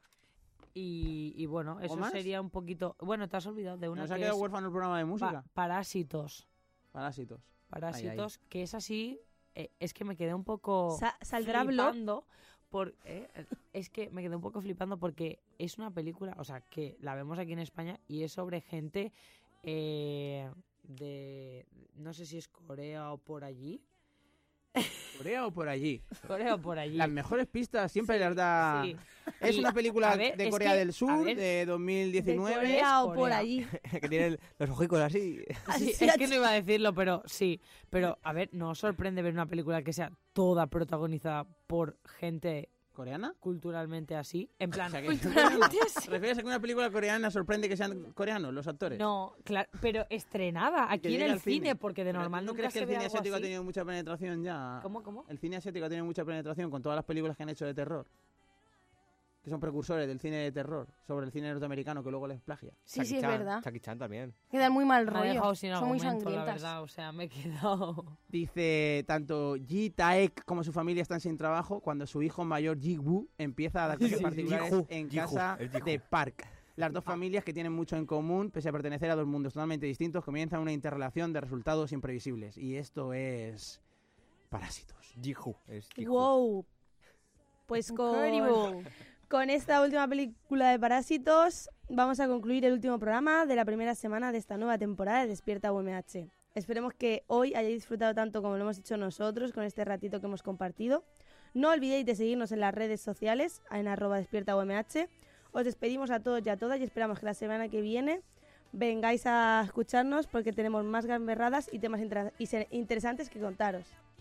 Y, y bueno, eso más? sería un poquito... Bueno, te has olvidado de una Nos ha que quedado es huérfano el programa de pa- música. Parásitos. Parásitos. Parásitos, que es así... eh, es que me quedé un poco Sa- ¿Saldrá blog? flipando por, eh, es que me quedé un poco flipando porque es una película, o sea, que la vemos aquí en España y es sobre gente eh, de... No sé si es Corea o por allí. ¿Corea o por allí? Corea o por allí. Las mejores pistas siempre las da... Sí. Es Y, una película a ver, de es Corea que- del a Sur ver, de dos mil diecinueve. De Corea o por Corea. allí. que tienen los ojicos así. Sí, es que no iba a decirlo, pero sí. Pero, a ver, ¿no os sorprende ver una película que sea toda protagonizada por gente ¿Coreana? culturalmente así? En plan, O sea, que- culturalmente ¿Te así. refieres a que una película coreana sorprende que sean coreanos los actores? No, claro, pero estrenada Que aquí en llegue el al cine. cine, porque de Pero normal ¿no nunca crees que se el ve cine algo asiático ha así? tenido mucha penetración ya? ¿Cómo, cómo? El cine asiático ha tenido mucha penetración con todas las películas que han hecho de terror. Que son precursores del cine de terror sobre el cine norteamericano que luego les plagia. Sí, Jackie sí, es Chan, verdad. Jackie Chan también. Quedan muy mal Me ha rollo. dejado sin Son muy argumento, la sangrientas. verdad. O sea, me he quedado... Dice, tanto Ji Taek como su familia están sin trabajo cuando su hijo mayor Ji Woo empieza a dar clases Sí, particulares Ji-Hoo, en Ji-Hoo, casa el Ji-Hoo. de Park. Las dos familias, que tienen mucho en común, pese a pertenecer a dos mundos totalmente distintos, comienzan una interrelación de resultados imprevisibles. Y esto es... Parásitos. Ji-Hoo. Es Ji-Hoo. Wow. Pues con, Incredible. con esta última película de Parásitos vamos a concluir el último programa de la primera semana de esta nueva temporada de Despierta U M H. Esperemos que hoy hayáis disfrutado tanto como lo hemos hecho nosotros con este ratito que hemos compartido. No olvidéis de seguirnos en las redes sociales, en arroba despierta U M H. Os despedimos a todos y a todas y esperamos que la semana que viene vengáis a escucharnos porque tenemos más gamberradas y temas inter- interesantes que contaros.